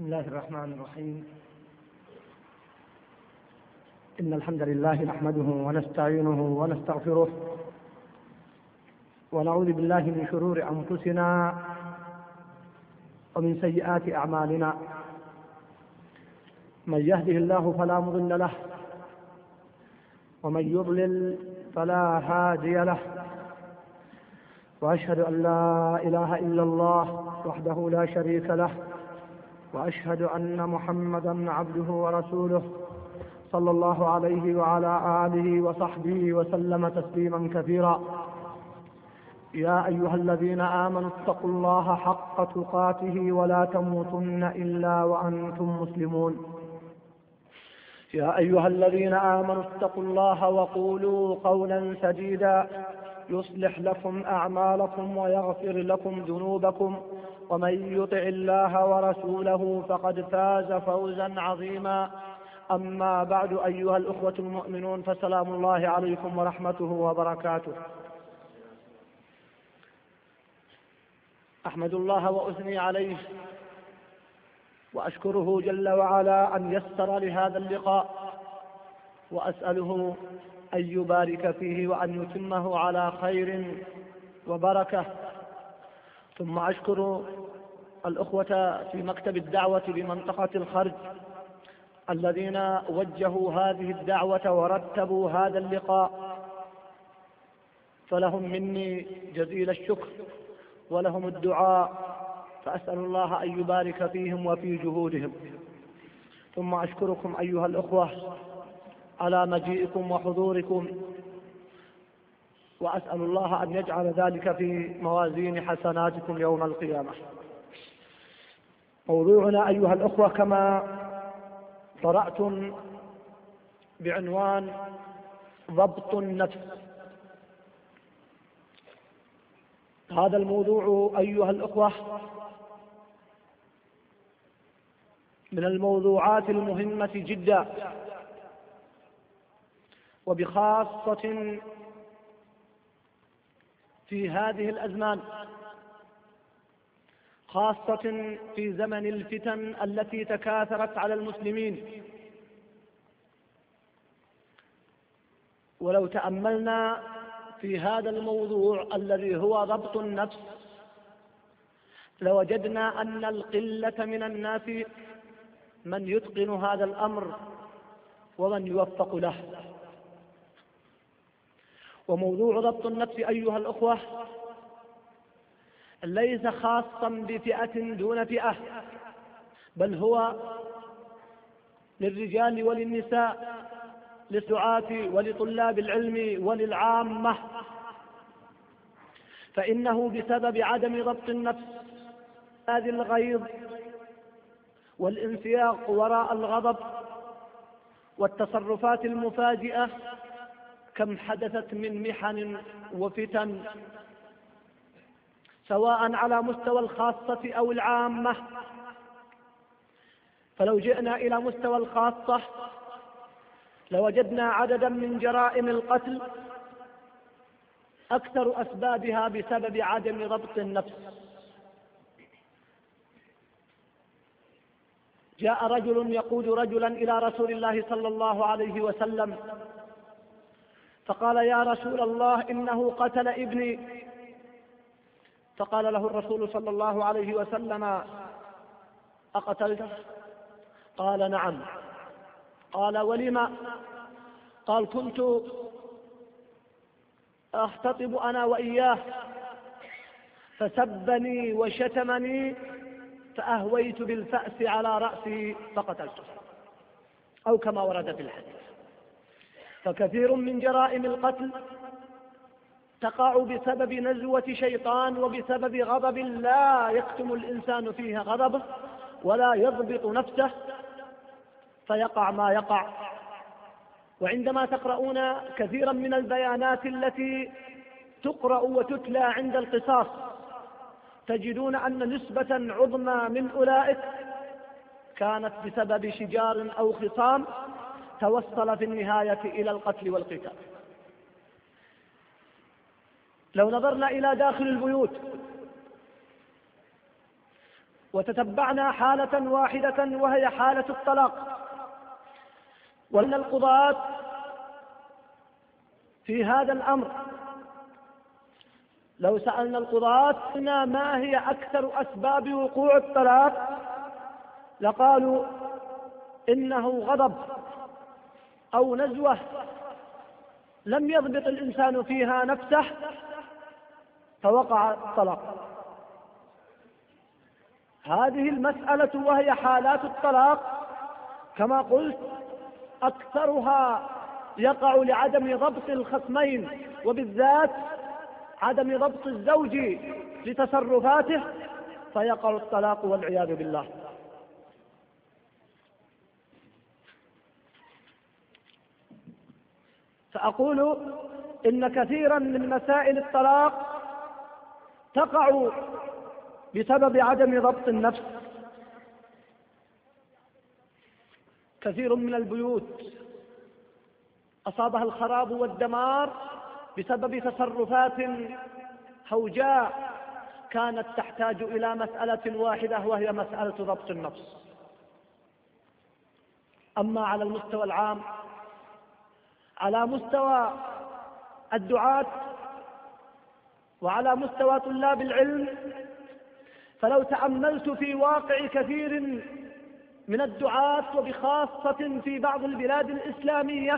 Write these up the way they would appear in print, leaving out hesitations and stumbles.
بسم الله الرحمن الرحيم. إن الحمد لله نحمده ونستعينه ونستغفره ونعوذ بالله من شرور أنفسنا ومن سيئات أعمالنا. من يهده الله فلا مضل له ومن يضلل فلا هادي له، وأشهد أن لا إله إلا الله وحده لا شريك له، وأشهد أن محمدا عبده ورسوله صلى الله عليه وعلى آله وصحبه وسلم تسليما كثيرا. يا أيها الذين آمنوا اتقوا الله حق تقاته ولا تموتن إلا وأنتم مسلمون. يا أيها الذين آمنوا اتقوا الله وقولوا قولا سديدا يصلح لكم أعمالكم ويغفر لكم ذنوبكم، ومن يطع الله ورسوله فقد فاز فوزا عظيما. أما بعد، أيها الأخوة المؤمنون، فسلام الله عليكم ورحمته وبركاته. أحمد الله وأثني عليه وأشكره جل وعلا أن يسر لهذا اللقاء، وأسأله أن يبارك فيه وأن يتمه على خير وبركة. ثم أشكر الأخوة في مكتب الدعوة بمنطقة الخرج الذين وجهوا هذه الدعوة ورتبوا هذا اللقاء، فلهم مني جزيل الشكر ولهم الدعاء، فأسأل الله أن يبارك فيهم وفي جهودهم. ثم أشكركم أيها الأخوة على مجيئكم وحضوركم، وأسأل الله أن يجعل ذلك في موازين حسناتكم يوم القيامة. موضوعنا أيها الأخوة كما قرأتم بعنوان ضبط النفس. هذا الموضوع أيها الأخوة من الموضوعات المهمة جدا، وبخاصة في هذه الأزمان، خاصة في زمن الفتن التي تكاثرت على المسلمين. ولو تأملنا في هذا الموضوع الذي هو ضبط النفس لوجدنا أن القلة من الناس من يتقن هذا الأمر ومن يوفق له. وموضوع ضبط النفس أيها الأخوة ليس خاصا بفئة دون فئة، بل هو للرجال وللنساء، للدعاة ولطلاب العلم وللعامة. فإنه بسبب عدم ضبط النفس، هذه الغيظ والانسياق وراء الغضب والتصرفات المفاجئة، كم حدثت من محن وفتن، سواء على مستوى الخاصة أو العامة. فلو جئنا إلى مستوى الخاصة لوجدنا عددا من جرائم القتل أكثر أسبابها بسبب عدم ضبط النفس. جاء رجل يقود رجلا إلى رسول الله صلى الله عليه وسلم فقال: يا رسول الله، إنه قتل ابني. فقال له الرسول صلى الله عليه وسلم: أقتلته؟ قال: نعم. قال: ولما؟ قال: كنت أختطب أنا وإياه فسبني وشتمني فأهويت بالفأس على رأسي فقتلته، أو كما ورد في الحديث. فكثير من جرائم القتل تقع بسبب نزوة شيطان وبسبب غضب لا يكتم الإنسان فيها غضبه ولا يضبط نفسه، فيقع ما يقع. وعندما تقرؤون كثيرا من البيانات التي تقرأ وتتلى عند القصاص تجدون أن نسبة عظمى من أولئك كانت بسبب شجار أو خصام توصل في النهاية إلى القتل والقتال. لو نظرنا إلى داخل البيوت وتتبعنا حالة واحدة وهي حالة الطلاق، وأن القضاة في هذا الأمر لو سألنا القضاة ما هي أكثر أسباب وقوع الطلاق لقالوا إنه غضب أو نزوة لم يضبط الإنسان فيها نفسه فوقع الطلاق. هذه المسألة وهي حالات الطلاق كما قلت أكثرها يقع لعدم ضبط الخصمين، وبالذات عدم ضبط الزوج لتصرفاته فيقع الطلاق والعياذ بالله. فأقول إن كثيرا من مسائل الطلاق تقع بسبب عدم ضبط النفس. كثير من البيوت أصابها الخراب والدمار بسبب تصرفات هوجاء كانت تحتاج إلى مسألة واحدة وهي مسألة ضبط النفس. أما على المستوى العام، على مستوى الدعاة وعلى مستوى طلاب العلم، فلو تأملت في واقع كثير من الدعاة وبخاصة في بعض البلاد الإسلامية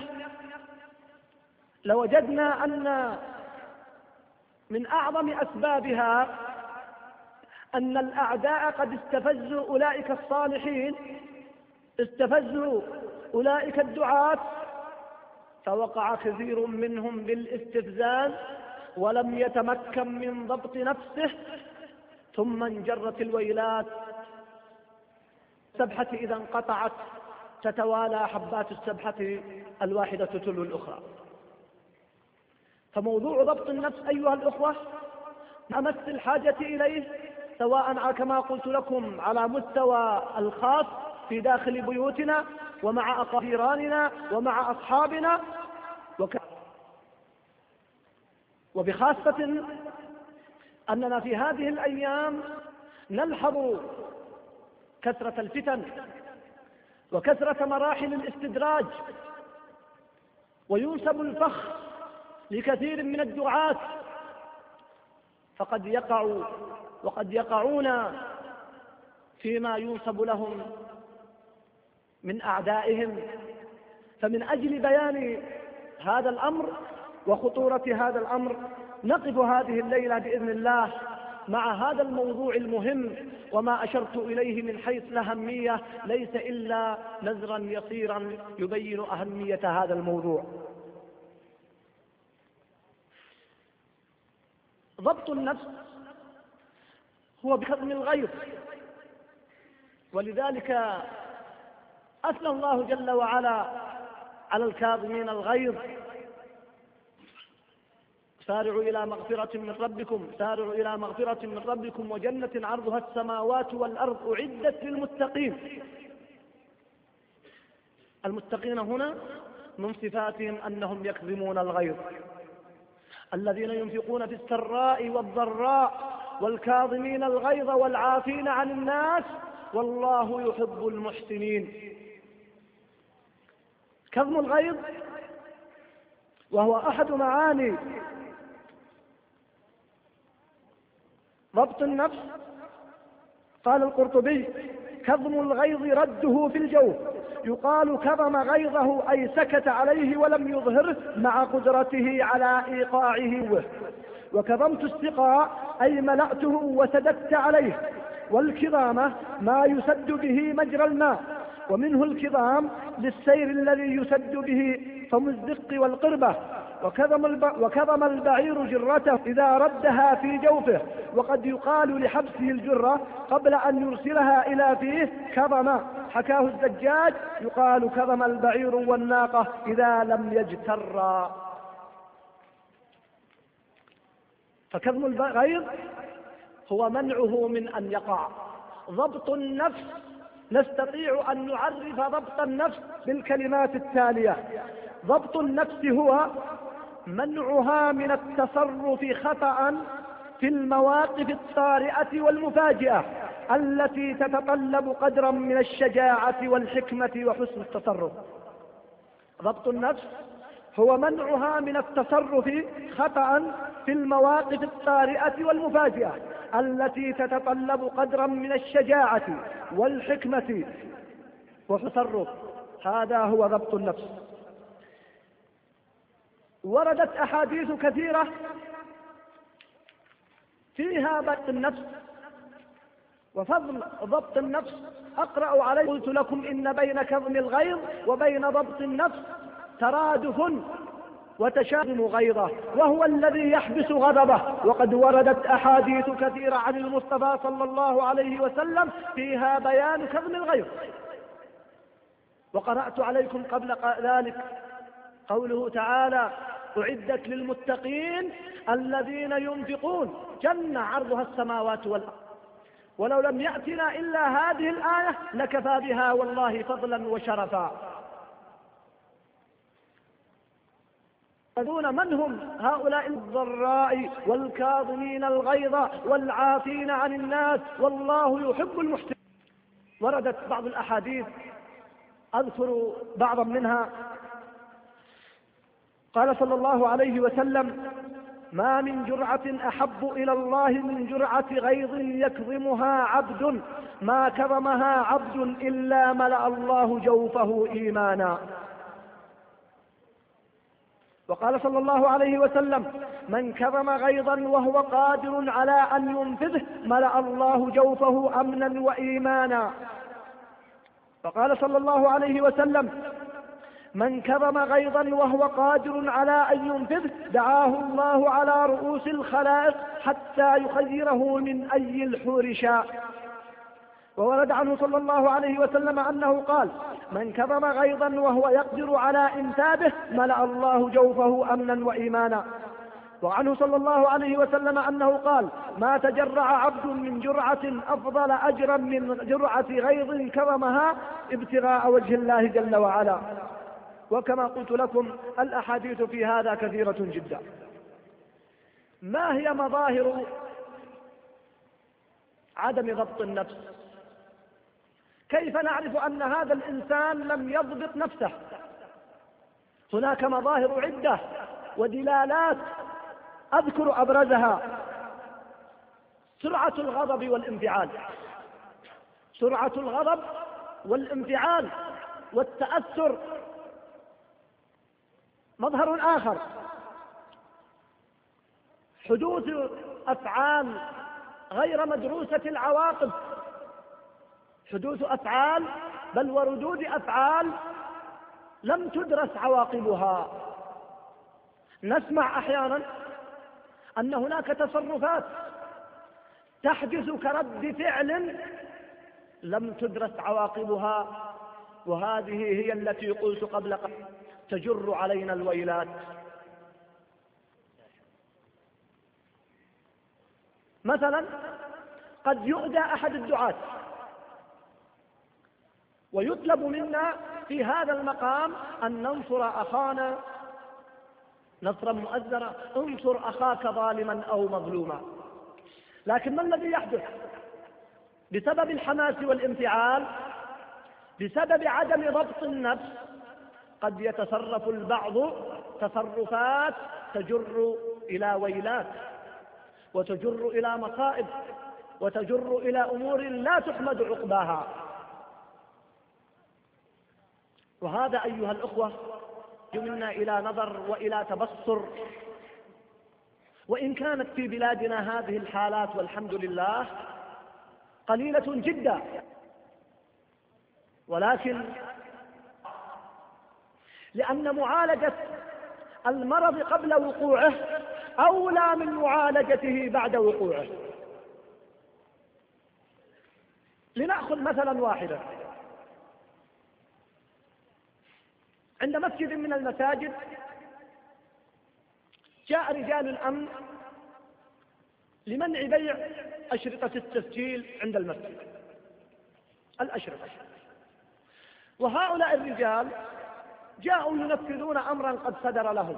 لوجدنا أن من أعظم أسبابها أن الأعداء قد استفزوا أولئك الصالحين، استفزوا أولئك الدعاة، فوقع كثير منهم بالاستفزاز ولم يتمكن من ضبط نفسه، ثم انجرت الويلات. السبحة إذا انقطعت تتوالى حبات السبحة الواحدة تلو الأخرى. فموضوع ضبط النفس أيها الأخوة أمس الحاجة إليه، سواء كما قلت لكم على مستوى الخاص في داخل بيوتنا ومع أقاربنا ومع أصحابنا، وبخاصة أننا في هذه الأيام نلحظ كثرة الفتن وكثرة مراحل الاستدراج، وينسب الفخ لكثير من الدعاة، فقد يقعوا وقد يقعون فيما ينسب لهم من أعدائهم. فمن أجل بيان هذا الأمر وخطورة هذا الأمر نقف هذه الليلة بإذن الله مع هذا الموضوع المهم، وما أشرت إليه من حيث الأهمية ليس إلا نذرا يسيرا يبين أهمية هذا الموضوع. ضبط النفس هو بكظم الغيظ، ولذلك أثنى الله جل وعلا على الكاظمين الغيظ: سارعوا إلى مغفرة من ربكم، سارعوا إلى مغفرة من ربكم وجنة عرضها السماوات والأرض أعدت للمتقين. المتقين هنا من صفاتهم أنهم يكظمون الغيظ، الذين ينفقون في السراء والضراء والكاظمين الغيظ والعافين عن الناس والله يحب المحسنين. كظم الغيظ وهو أحد معاني ضبط النفس. قال القرطبي: كظم الغيظ رده في الجوف، يقال كظم غيظه أي سكت عليه ولم يظهره مع قدرته على إيقاعه. وكظمت السقاء أي ملأته وسددت عليه. والكظامة ما يسد به مجرى الماء، ومنه الكظام للسير الذي يسد به فم الزق والقربة. وكظم البعير جرته إذا ردها في جوفه، وقد يقال لحبسه الجرة قبل أن يرسلها إلى فيه كظم. حكاه الزجاج: يقال كظم البعير والناقة إذا لم يجترا. فكظم الغيظ هو منعه من أن يقع. ضبط النفس نستطيع أن نعرف ضبط النفس بالكلمات التالية: ضبط النفس هو منعها من التصرف خطأ في المواقف الطارئة والمفاجئة، التي تتطلب قدرا من الشجاعة والحكمة وحسن التصرف. ضبط النفس هو منعها من التصرف خطأ في المواقف الطارئة والمفاجئة التي تتطلب قدرا من الشجاعة والحكمة وحسن التصرف. هذا هو ضبط النفس. وردت أحاديث كثيرة فيها ضبط النفس وفضل ضبط النفس. أقرأ عليكم: قلت لكم إن بين كظم الغيظ وبين ضبط النفس ترادف وتشاؤم غيظه، وهو الذي يحبس غضبه. وقد وردت أحاديث كثيرة عن المصطفى صلى الله عليه وسلم فيها بيان كظم الغيظ. وقرأت عليكم قبل ذلك قوله تعالى: أعدت للمتقين الذين ينفقون جنة عرضها السماوات والأرض. ولو لم يأتنا إلا هذه الآية لكفى بها والله فضلا وشرفا. من هم هؤلاء؟ الضراء والكاظمين الغيظ والعافين عن الناس والله يحب المحسنين. وردت بعض الأحاديث أذكر بعضا منها. قال صلى الله عليه وسلم: ما من جرعة أحب إلى الله من جرعة غيظ يكظمها عبد ما كظمها عبد إلا ملأ الله جوفه إيمانا. وقال صلى الله عليه وسلم: من كظم غيظا وهو قادر على أن ينفذه ملأ الله جوفه أمنا وإيمانا. وقال صلى الله عليه وسلم: من كظم غيظا وهو قادر على أن ينفذه دعاه الله على رؤوس الخلائق حتى يخيره من أي الحور شاء. وورد عنه صلى الله عليه وسلم أنه قال: من كظم غيظا وهو يقدر على إنفاذه ملأ الله جوفه أمنا وإيمانا. وعنه صلى الله عليه وسلم أنه قال: ما تجرع عبد من جرعة أفضل أجرا من جرعة غيظ كظمها ابتغاء وجه الله جل وعلا. وكما قلت لكم الأحاديث في هذا كثيرة جدا. ما هي مظاهر عدم ضبط النفس؟ كيف نعرف أن هذا الإنسان لم يضبط نفسه؟ هناك مظاهر عدة ودلالات أذكر أبرزها: سرعة الغضب والانفعال. سرعة الغضب والانفعال والتأثر. مظهر آخر: حدوث أفعال غير مدروسة العواقب. حدوث أفعال بل وردود أفعال لم تدرس عواقبها. نسمع أحيانا أن هناك تصرفات تحدث كرد فعل لم تدرس عواقبها، وهذه هي التي قلت قبل قليل تجر علينا الويلات. مثلا قد يؤذى أحد الدعاة ويطلب منا في هذا المقام أن ننصر أخانا نصرا مؤزرا. انصر أخاك ظالما أو مظلوما. لكن ما الذي يحدث؟ بسبب الحماس والانفعال، بسبب عدم ضبط النفس، قد يتصرف البعض تصرفات تجر إلى ويلات وتجر إلى مصائب وتجر إلى أمور لا تحمد عقباها. وهذا أيها الأخوة منا إلى نظر وإلى تبصر. وإن كانت في بلادنا هذه الحالات والحمد لله قليلة جدا، ولكن لأن معالجة المرض قبل وقوعه أولى من معالجته بعد وقوعه. لنأخذ مثلا واحدا: عند مسجد من المساجد جاء رجال الأمن لمنع بيع أشرطة التسجيل عند المسجد، الأشرطة. وهؤلاء الرجال جاءوا ينفذون أمرا قد صدر لهم،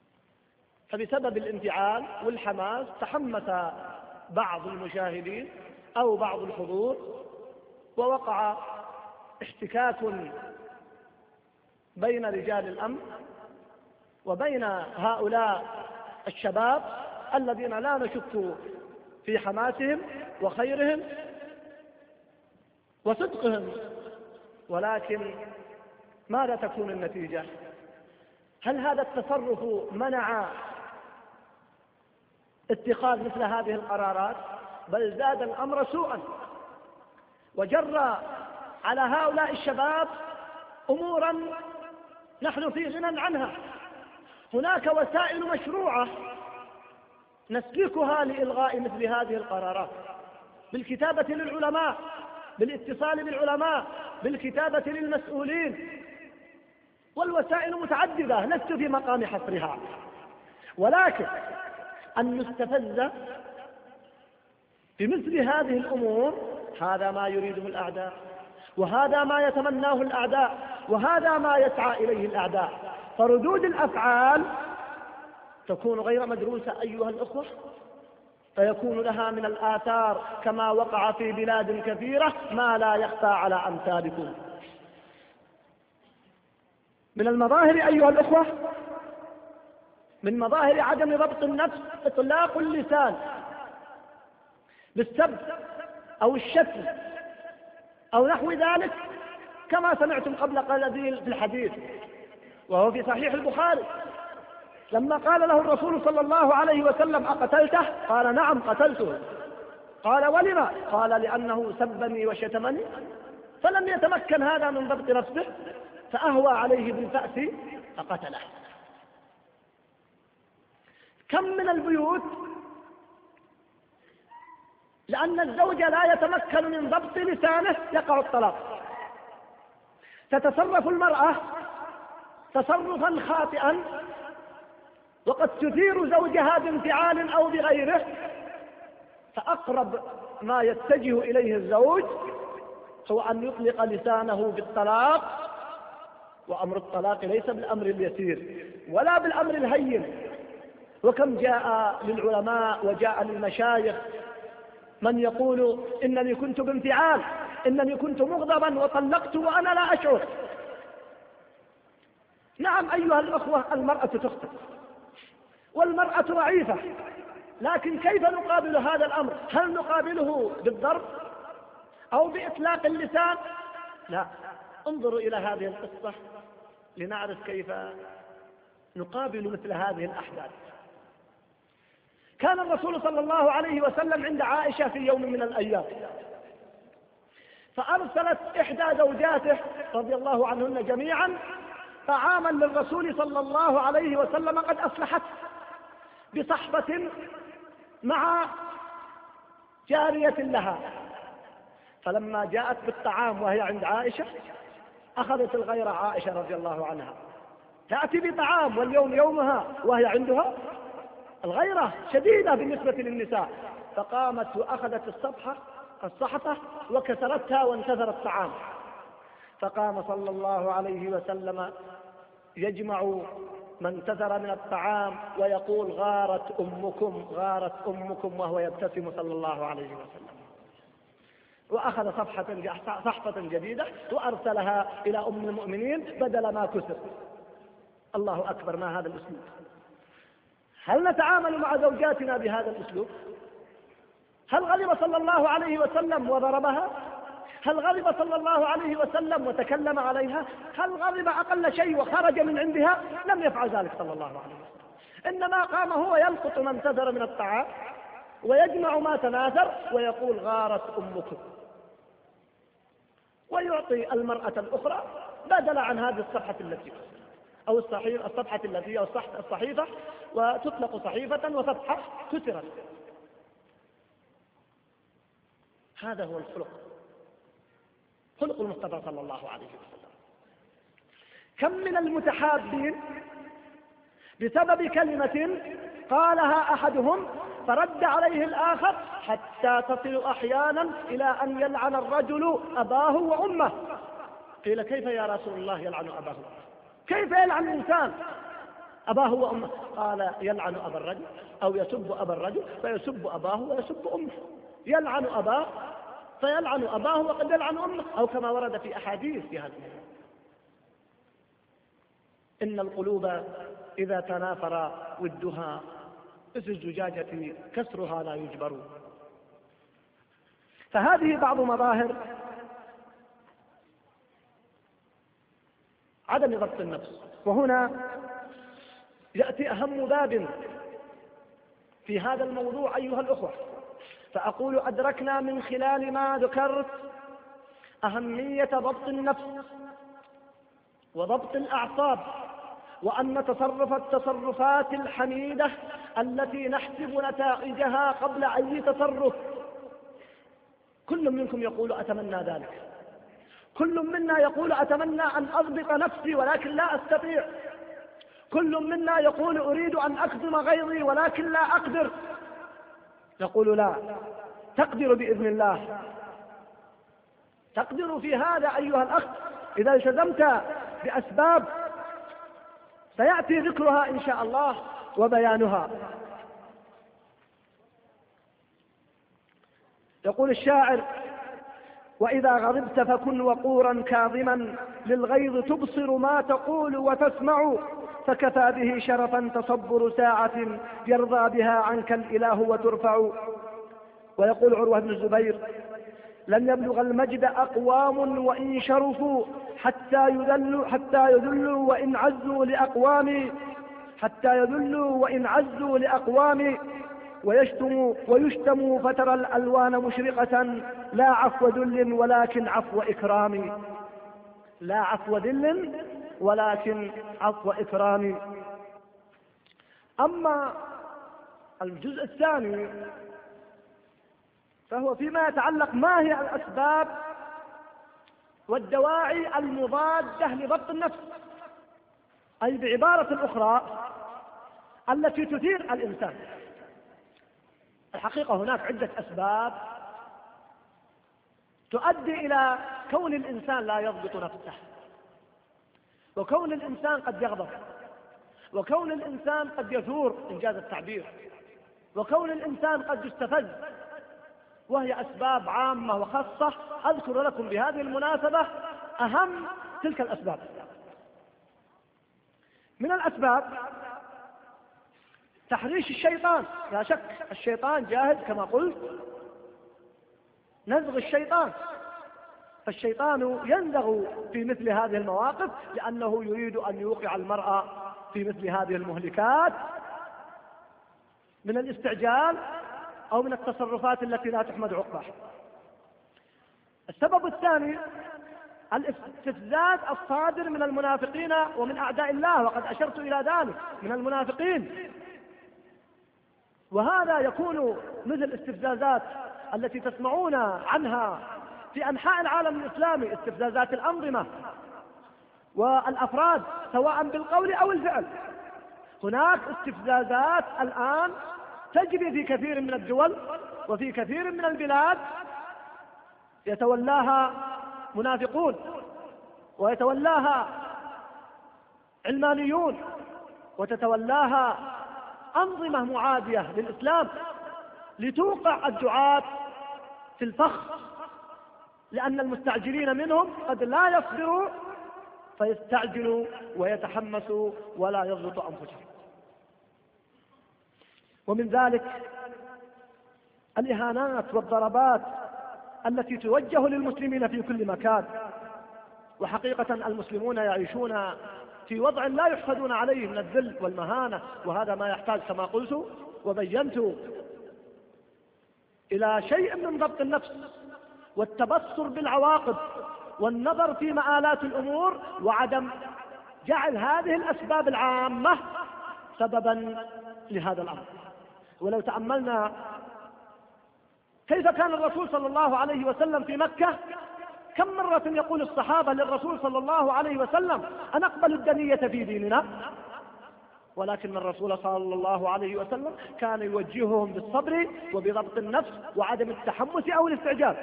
فبسبب الانفعال والحماس تحمس بعض المشاهدين أو بعض الحضور، ووقع احتكاك بين رجال الأمن وبين هؤلاء الشباب الذين لا نشك في حماسهم وخيرهم وصدقهم، ولكن ماذا تكون النتيجة؟ هل هذا التصرف منع اتخاذ مثل هذه القرارات؟ بل زاد الأمر سوءا، وجرى على هؤلاء الشباب أمورا نحن في غنى عنها. هناك وسائل مشروعة نسلكها لإلغاء مثل هذه القرارات، بالكتابة للعلماء، بالاتصال بالعلماء، بالكتابة للمسؤولين، والوسائل متعددة لست في مقام حصرها، ولكن أن نستفز بمثل هذه الأمور هذا ما يريده الأعداء، وهذا ما يتمناه الأعداء، وهذا ما يسعى إليه الأعداء. فردود الأفعال تكون غير مدروسة أيها الأخوة، فيكون لها من الآثار كما وقع في بلاد كثيرة ما لا يخفى على أمثالكم. من المظاهر أيها الأخوة، من مظاهر عدم ضبط النفس إطلاق اللسان بالسب أو الشتم أو نحو ذلك، كما سمعتم قبل قليل في الحديث وهو في صحيح البخاري لما قال له الرسول صلى الله عليه وسلم: أقتلته؟ قال: نعم قتلته. قال: ولما؟ قال: لأنه سبني وشتمني. فلم يتمكن هذا من ضبط نفسه فأهوى عليه بالفأس فقتله. كم من البيوت لأن الزوج لا يتمكن من ضبط لسانه يقع الطلاق، تتصرف المرأة تصرفا خاطئا وقد تثير زوجها بانفعال أو بغيره، فأقرب ما يتجه إليه الزوج هو أن يطلق لسانه بالطلاق. وأمر الطلاق ليس بالأمر اليسير ولا بالأمر الهين. وكم جاء للعلماء وجاء للمشايخ من يقول: إنني كنت بانفعال، إنني كنت مغضبا وطلقت وأنا لا أشعر. نعم أيها الأخوة، المرأة تخطئ والمرأة ضعيفة، لكن كيف نقابل هذا الأمر؟ هل نقابله بالضرب أو بإطلاق اللسان؟ لا، انظروا إلى هذه القصة لنعرف كيف نقابل مثل هذه الأحداث. كان الرسول صلى الله عليه وسلم عند عائشة في يوم من الأيام، فأرسلت إحدى زوجاته رضي الله عنهن جميعا طعاما للرسول صلى الله عليه وسلم قد أصلحته بصحبة مع جارية لها. فلما جاءت بالطعام وهي عند عائشة أخذت الغيرة عائشة رضي الله عنها، تأتي بطعام واليوم يومها وهي عندها الغيرة شديدة بالنسبة للنساء، فقامت وأخذت الصحفة وكسرتها وانتثر الطعام. فقام صلى الله عليه وسلم يجمع ما انتثر من الطعام ويقول: غارت أمكم، غارت أمكم، وهو يبتسم صلى الله عليه وسلم. وأخذ صحفة جديدة وأرسلها إلى أم المؤمنين بدل ما كسر. الله أكبر، ما هذا الأسلوب؟ هل نتعامل مع زوجاتنا بهذا الأسلوب؟ هل غضب صلى الله عليه وسلم وضربها؟ هل غضب صلى الله عليه وسلم وتكلم عليها؟ هل غضب أقل شيء وخرج من عندها؟ لم يفعل ذلك صلى الله عليه وسلم، إنما قام هو يلقط ما انتثر من الطعام ويجمع ما تناثر ويقول: غارت أمكم، ويعطي المرأة الأخرى بدل عن هذه الصفحة التي أو الصفحة التي أو الصحيفة، وتطلق صحيفة وصفحة كسرت. هذا هو الخلق، خلق المصطفى صلى الله عليه وسلم. كم من المتحابين بسبب كلمة قالها أحدهم فرد عليه الآخر حتى تصل أحيانا إلى أن يلعن الرجل أباه وأمه. قيل: كيف يا رسول الله يلعن أباه؟ كيف يلعن الإنسان أباه وأمه؟ قال: يلعن أبا الرجل أو يسب أبا الرجل فيسب أباه ويسب أمه. يلعن أباه فيلعن أباه وقد يلعن أمه، أو كما ورد في أحاديث في هذا. إن القلوب إذا تنافر ودها مثل الزجاجة كسرها لا يجبر. فهذه بعض مظاهر عدم ضبط النفس. وهنا يأتي أهم باب في هذا الموضوع أيها الأخوة، فأقول أدركنا من خلال ما ذكرت أهمية ضبط النفس وضبط الأعصاب، وأن نتصرف التصرفات الحميدة التي نحسب نتائجها قبل أي تصرف. كل منكم يقول أتمنى ذلك، كل منا يقول أتمنى أن أضبط نفسي ولكن لا أستطيع، كل منا يقول أريد أن أكظم غيظي ولكن لا أقدر. يقول لا، تقدر بإذن الله، تقدر في هذا أيها الأخ إذا التزمت بأسباب سيأتي ذكرها إن شاء الله وبيانها. يقول الشاعر: وإذا غضبت فكن وقورا كاظما، للغيظ تبصر ما تقول وتسمع، فكفى به شرفا تصبر ساعة، يرضى بها عنك الإله وترفع. ويقول عروة بن الزبير: لن يبلغ المجد أقوام وإن شرفوا، حتى يذلوا وإن عزوا لأقوام، حتى يذلوا وإن عزوا لأقوام، ويشتموا فترى الألوان مشرقة، لا عفو ذل ولكن عفو إكرام. لا عفو ذل ولكن عفو إكرام. أما الجزء الثاني فهو فيما يتعلق ما هي الأسباب والدواعي المضادة لضبط النفس، أي بعبارة أخرى التي تثير الإنسان. الحقيقة هناك عدة أسباب تؤدي إلى كون الإنسان لا يضبط نفسه، وكون الإنسان قد يغضب، وكون الإنسان قد يثور إنجاز التعبير، وكون الإنسان قد يستفز، وهي أسباب عامة وخاصة. أذكر لكم بهذه المناسبة أهم تلك الأسباب. من الأسباب تحريش الشيطان، لا شك الشيطان جاهز كما قلت نزغ الشيطان، فالشيطان ينزغ في مثل هذه المواقف لأنه يريد أن يوقع المرأة في مثل هذه المهلكات من الاستعجال أو من التصرفات التي لا تحمد عقباها. السبب الثاني الاستفزاز الصادر من المنافقين ومن أعداء الله، وقد أشرت إلى ذلك، من المنافقين. وهذا يكون مثل الاستفزازات التي تسمعون عنها في أنحاء العالم الإسلامي، استفزازات الأنظمة والأفراد سواء بالقول أو الفعل. هناك استفزازات الآن تجري في كثير من الدول وفي كثير من البلاد يتولاها منافقون ويتولاها علمانيون وتتولاها أنظمة معادية للإسلام لتوقع الدعاة في الفخ، لأن المستعجلين منهم قد لا يصبروا فيستعجلوا ويتحمسوا ولا يضبطوا أنفسهم. ومن ذلك الإهانات والضربات التي توجه للمسلمين في كل مكان. وحقيقة المسلمون يعيشون في وضع لا يحسدون عليه من الذل والمهانة، وهذا ما يحتاج كما قلت وبينت إلى شيء من ضبط النفس والتبصر بالعواقب والنظر في مآلات الأمور، وعدم جعل هذه الأسباب العامة سببا لهذا الأمر. ولو تأملنا كيف كان الرسول صلى الله عليه وسلم في مكة، كم مرة يقول الصحابة للرسول صلى الله عليه وسلم: أنقبل الدنية في ديننا؟ ولكن الرسول صلى الله عليه وسلم كان يوجههم بالصبر وبضبط النفس وعدم التحمس أو الاستعجال.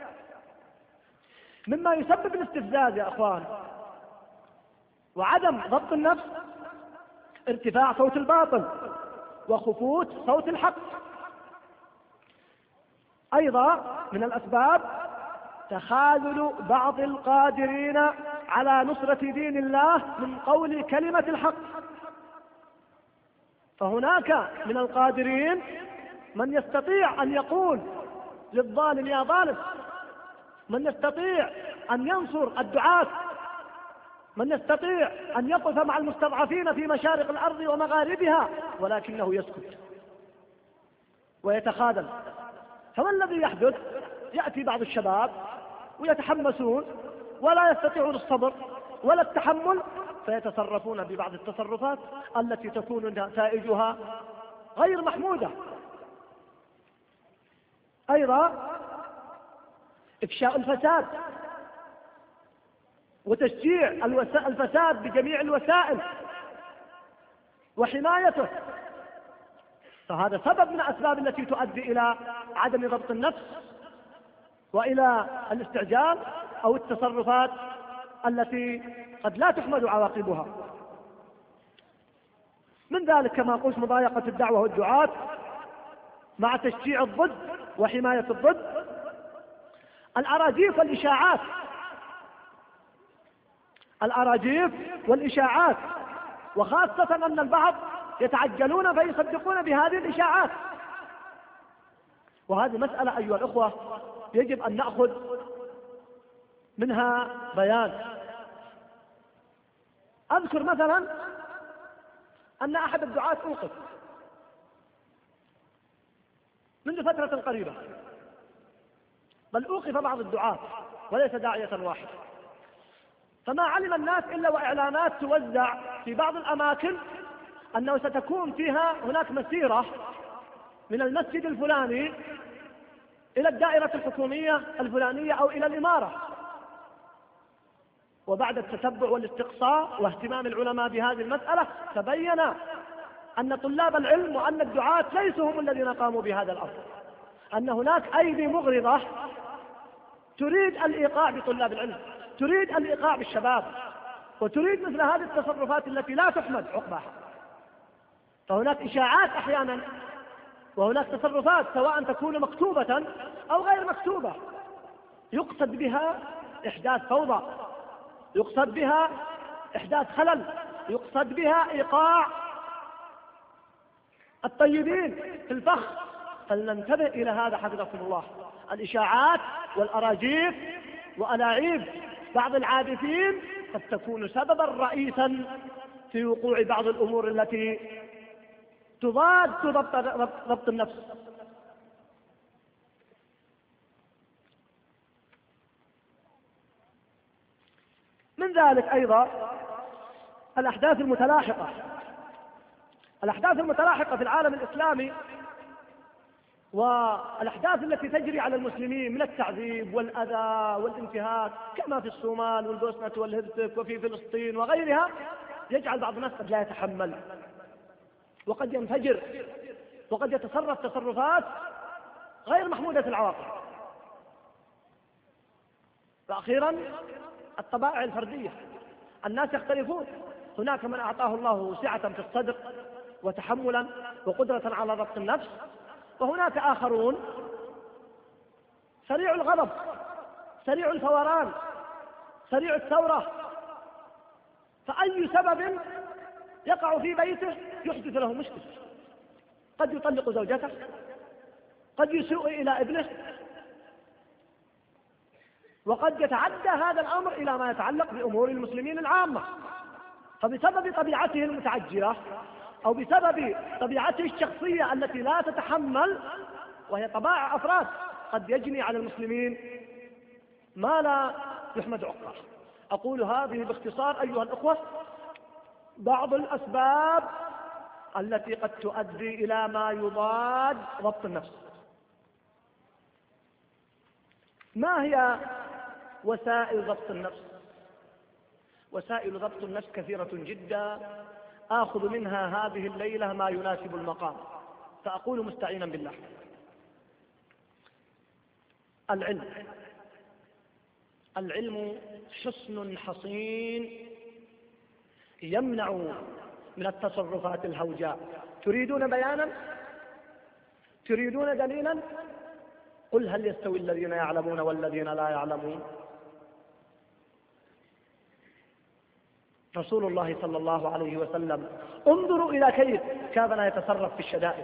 مما يسبب الاستفزاز يا أخوان وعدم ضبط النفس ارتفاع صوت الباطل وخفوت صوت الحق. أيضا من الأسباب تخاذل بعض القادرين على نصرة دين الله من قول كلمة الحق. فهناك من القادرين من يستطيع أن يقول للظالم يا ظالم، من يستطيع أن ينصر الدعاة، من يستطيع أن يقف مع المستضعفين في مشارق الأرض ومغاربها، ولكنه يسكت ويتخاذل. فما الذي يحدث؟ يأتي بعض الشباب ويتحمسون ولا يستطيعون الصبر ولا التحمل، فيتصرفون ببعض التصرفات التي تكون نتائجها غير محمودة. أيضا إفشاء الفساد وتشجيع الفساد بجميع الوسائل وحمايته، فهذا سبب من الأسباب التي تؤدي إلى عدم ضبط النفس وإلى الاستعجال أو التصرفات التي قد لا تحمد عواقبها. من ذلك كما قلت مضايقة الدعوة والدعاة مع تشجيع الضد وحماية الضد. الأراجيف والإشاعات، الأراجيف والإشاعات، وخاصة أن البعض يتعجلون فيصدقون بهذه الإشاعات، وهذه مسألة أيها الأخوة يجب أن نأخذ منها بيان. أذكر مثلا أن أحد الدعاة أوقف منذ فترة قريبة، بل أوقف بعض الدعاة وليس داعية واحد، فما علم الناس إلا وإعلانات توزع في بعض الأماكن أنه ستكون فيها هناك مسيرة من المسجد الفلاني إلى الدائرة الحكومية الفلانية أو إلى الإمارة. وبعد التتبع والاستقصاء واهتمام العلماء بهذه المسألة تبين أن طلاب العلم وأن الدعاة ليسوا هم الذين قاموا بهذا الأمر، أن هناك أيدي مغرضة تريد الإيقاع بطلاب العلم، تريد الإيقاع بالشباب، وتريد مثل هذه التصرفات التي لا تحمد عقباها. فهناك إشاعات أحيانا، وهناك تصرفات سواء تكون مكتوبة أو غير مكتوبة يقصد بها إحداث فوضى، يقصد بها إحداث خلل، يقصد بها إيقاع الطيبين في الفخ. فلننتبه إلى هذا حفظكم الله. الإشاعات والأراجيف وألاعيب بعض العابثين قد تكون سببا رئيسا في وقوع بعض الأمور التي تضاد ضبط النفس. من ذلك أيضا الأحداث المتلاحقة. الأحداث المتلاحقة في العالم الإسلامي والأحداث التي تجري على المسلمين من التعذيب والأذى والانتهاك كما في الصومال والبوسنة والهرسك وفي فلسطين وغيرها يجعل بعض الناس قد لا يتحمل وقد ينفجر وقد يتصرف تصرفات غير محمودة العواقب. فأخيرا الطبائع الفردية، الناس يختلفون، هناك من أعطاه الله سعة في الصدر وتحملا وقدرة على ضبط النفس، وهناك آخرون سريع الغضب، سريع الفوران، سريع الثورة، فأي سبب يقع في بيته يحدث له مشكلة، قد يطلق زوجته، قد يسوء إلى ابنه، وقد يتعدى هذا الأمر إلى ما يتعلق بأمور المسلمين العامة. فبسبب طبيعته المتعجلة أو بسبب طبيعته الشخصية التي لا تتحمل، وهي طبائع أفراد، قد يجني على المسلمين ما لا يحمد عقباه. أقول هذه باختصار أيها الأخوة بعض الأسباب التي قد تؤدي إلى ما يضاد ضبط النفس. ما هي وسائل ضبط النفس؟ وسائل ضبط النفس كثيرة جدا، آخذ منها هذه الليلة ما يناسب المقام، فأقول مستعينا بالله. العلم حصن حصين يمنع من التصرفات الهوجاء. تريدون بيانا؟ تريدون دليلا؟ قل هل يستوي الذين يعلمون والذين لا يعلمون؟ رسول الله صلى الله عليه وسلم انظروا إلى كيف كان يتصرف في الشدائد،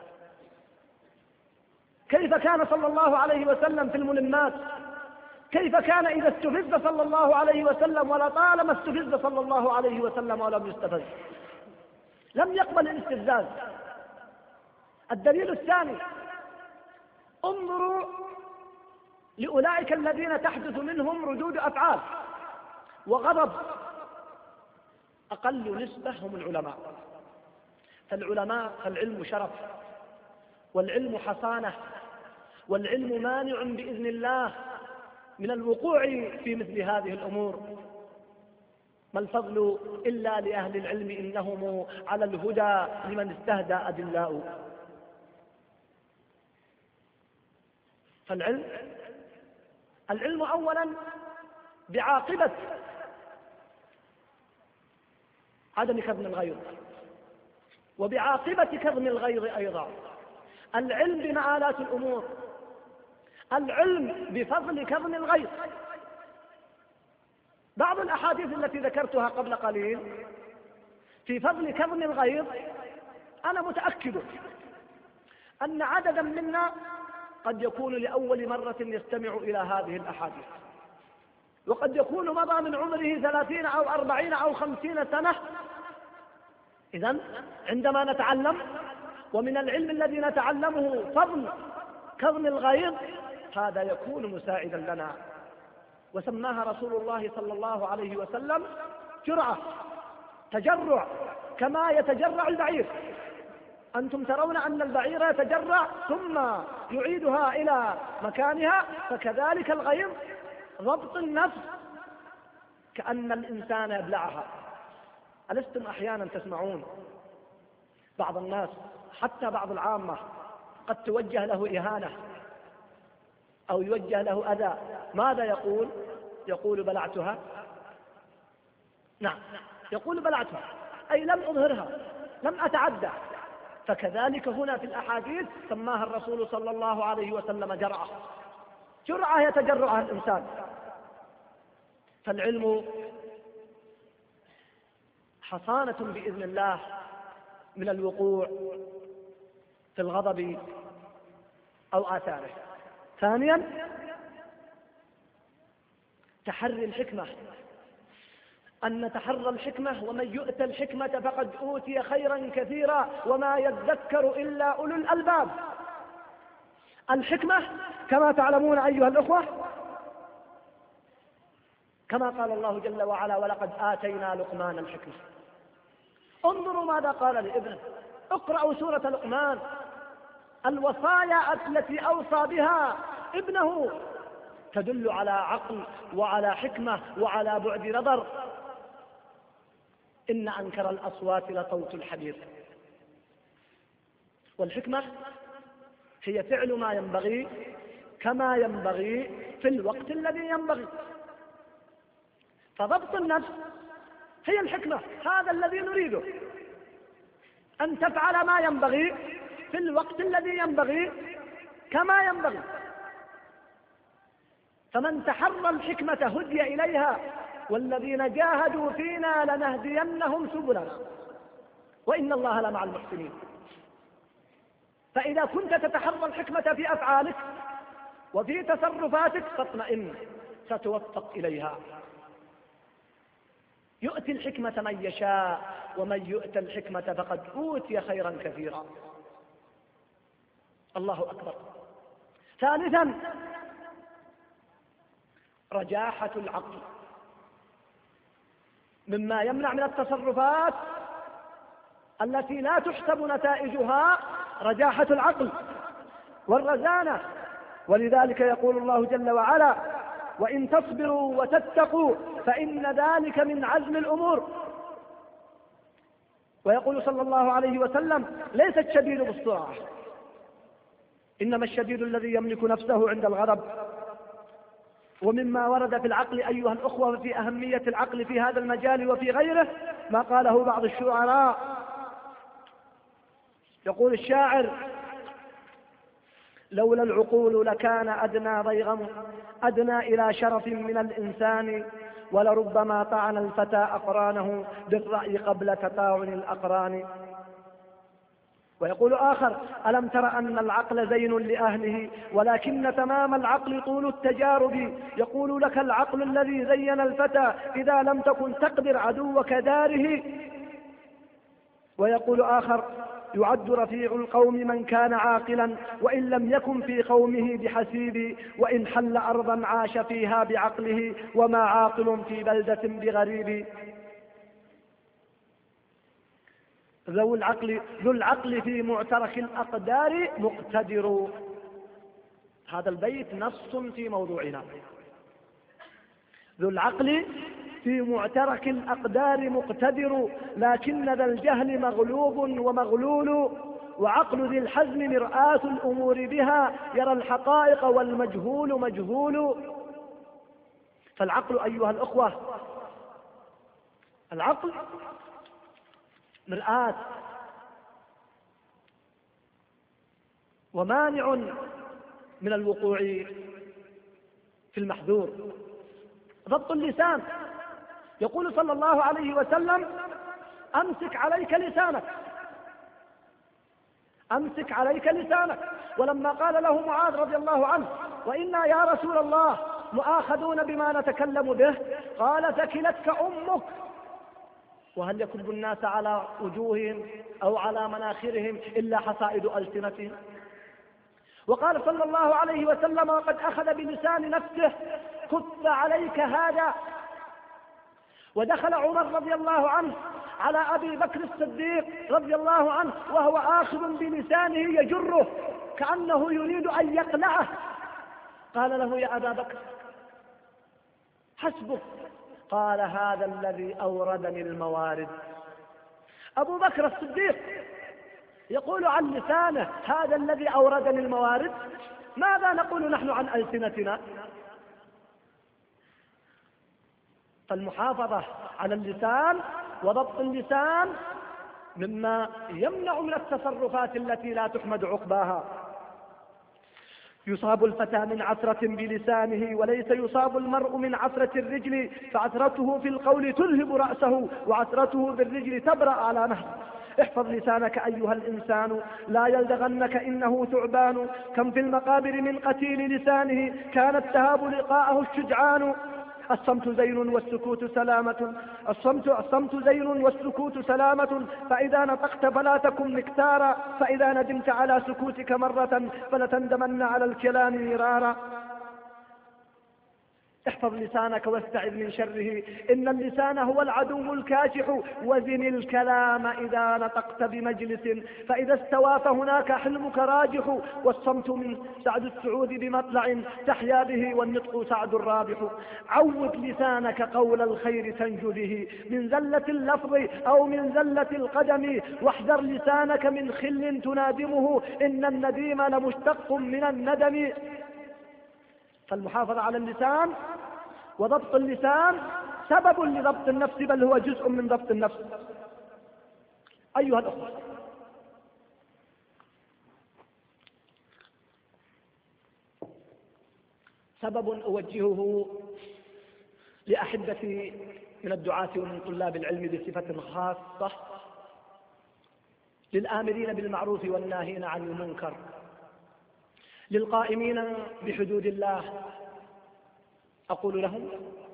كيف كان صلى الله عليه وسلم في الملمات، كيف كان إذا استفز صلى الله عليه وسلم، ولطالما استفز صلى الله عليه وسلم ولم يستفز، لم يقبل الاستفزاز. الدليل الثاني، انظروا لأولئك الذين تحدث منهم ردود أفعال وغضب، أقل نسبة هم العلماء. فالعلم شرف، والعلم حصانة، والعلم مانع بإذن الله من الوقوع في مثل هذه الأمور. ما الفضل إلا لأهل العلم إنهم على الهدى لمن استهدى أدلاء. فالعلم أولا بعاقبة عدم كظم الغيظ، وبعاقبة كظم الغيظ أيضا. العلم بمآلات الأمور، العلم بفضل كظم الغيظ. بعض الأحاديث التي ذكرتها قبل قليل في فضل كظم الغيظ، أنا متأكد أن عددا منا قد يكون لأول مرة يستمع إلى هذه الأحاديث، وقد يكون مضى من عمره 30 أو 40 أو 50 سنة. إذن عندما نتعلم، ومن العلم الذي نتعلمه فضل كظم الغيظ، هذا يكون مساعدا لنا. وسماها رسول الله صلى الله عليه وسلم جرعة، تجرع، كما يتجرع البعير. أنتم ترون أن البعير يتجرع ثم يعيدها إلى مكانها، فكذلك الغيظ ضبط النفس، كأن الإنسان يبلعها. ألستم أحيانا تسمعون بعض الناس، حتى بعض العامة، قد توجه له إهانة أو يوجه له أذى، ماذا يقول؟ يقول بلعتها. نعم، يقول بلعتها، أي لم أظهرها، لم أتعدى. فكذلك هنا في الأحاديث سماها الرسول صلى الله عليه وسلم جرعة، جرعة يتجرعها الإنسان. فالعلم حصانة بإذن الله من الوقوع في الغضب أو آثاره. ثانيا، تحري الحكمة، أن نتحرى الحكمة، ومن يؤت الحكمة فقد أوتي خيرا كثيرا وما يذكر إلا أولو الألباب. الحكمة كما تعلمون أيها الأخوة، كما قال الله جل وعلا: ولقد آتينا لقمان الحكمة. انظروا ماذا قال لابنه، اقرأوا سورة لقمان، الوصايا التي أوصى بها ابنه تدل على عقل وعلى حكمة وعلى بعد نظر. إن أنكر الأصوات لصوت الحمير. والحكمة هي فعل ما ينبغي كما ينبغي في الوقت الذي ينبغي. فضبط النفس هي الحكمة، هذا الذي نريده، أن تفعل ما ينبغي في الوقت الذي ينبغي كما ينبغي. فمن تحرى الحكمة هدي إليها، والذين جاهدوا فينا لنهدينهم سبلنا وإن الله لمع المحسنين. فإذا كنت تتحرى الحكمة في أفعالك وفي تصرفاتك فاطمئن، ستوفق إليها. يؤتي الحكمة من يشاء ومن يؤت الحكمة فقد أوتي خيرا كثيرا. الله أكبر. ثالثا، رجاحة العقل. مما يمنع من التصرفات التي لا تحسب نتائجها رجاحة العقل والرزانة. ولذلك يقول الله جل وعلا: وإن تصبروا وتتقوا فإن ذلك من عزم الأمور. ويقول صلى الله عليه وسلم: ليس الشديد بالسرعة، إنما الشديد الذي يملك نفسه عند الغضب. ومما ورد في العقل أيها الأخوة في أهمية العقل في هذا المجال وفي غيره ما قاله بعض الشعراء. يقول الشاعر: لولا العقول لكان أدنى إلى شرف من الإنسان، ولربما طعن الفتى أقرانه بالرأي قبل تطاعن الأقران. ويقول آخر: ألم تر أن العقل زين لأهله ولكن تمام العقل طول التجارب. يقول لك العقل الذي زين الفتى إذا لم تكن تقدر عدوك داره. ويقول آخر: يعد رفيع القوم من كان عاقلا وإن لم يكن في قومه بحسيب، وإن حل أرضا عاش فيها بعقله وما عاقل في بلدة بغريب. ذو العقل في معترك الأقدار مقتدر. هذا البيت نص في موضوعنا. ذو العقل في معترك الأقدار مقتدر، لكن ذا الجهل مغلوب ومغلول، وعقل ذي الحزم مرآة الأمور بها يرى الحقائق والمجهول مجهول. فالعقل أيها الأخوة، العقل مرآة ومانع من الوقوع في المحذور. ضبط اللسان. يقول صلى الله عليه وسلم: أمسك عليك لسانك، أمسك عليك لسانك. ولما قال له معاذ رضي الله عنه: وإنا يا رسول الله مؤاخذون بما نتكلم به، قال: ثكلتك أمك. وهل يكب الناس على وجوههم أو على مناخرهم إلا حصائد ألسنتهم؟ وقال صلى الله عليه وسلم: وقد أخذ بلسان نفسه، كف عليك هذا. ودخل عمر رضي الله عنه على أبي بكر الصديق رضي الله عنه وهو آخذ بلسانه يجره كأنه يريد أن يقلعه. قال له: يا أبا بكر حسبك. قال: هذا الذي أوردني الموارد. أبو بكر الصديق يقول عن لسانه: هذا الذي أوردني الموارد. ماذا نقول نحن عن ألسنتنا؟ فالمحافظة على اللسان وضبط اللسان مما يمنع من التصرفات التي لا تحمد عقباها. يصاب الفتى من عثرة بلسانه وليس يصاب المرء من عثرة الرجل، فعثرته في القول تذهب رأسه وعثرته بالرجل تبرأ على نهر. احفظ لسانك أيها الإنسان لا يلدغنك إنه ثعبان. كم في المقابر من قتيل لسانه كانت تهاب لقاءه الشجعان. الصمت زين والسكوت سلامة، الصمت زين والسكوت سلامة، فإذا نطقت فلا تكن مكتارا، فإذا ندمت على سكوتك مرة فلتندمن على الكلام مرارا. احفظ لسانك واستعذ من شره، إن اللسان هو العدو الكاشح. وزن الكلام إذا نطقت بمجلس، فإذا استوى فهناك حلمك راجح. والصمت من سعد السعود بمطلع تحيا به، والنطق سعد الرابح. عود لسانك قول الخير تنجو به من زلة اللفظ أو من زلة القدم، واحذر لسانك من خل تنادمه، إن النديم لمشتق من الندم. فالمحافظة على اللسان وضبط اللسان سبب لضبط النفس، بل هو جزء من ضبط النفس. أيها الأخوة، سبب أوجهه لأحبتي من الدعاة ومن طلاب العلم بصفة خاصة، للآمرين بالمعروف والناهين عن المنكر، للقائمين بحدود الله، أقول لهم: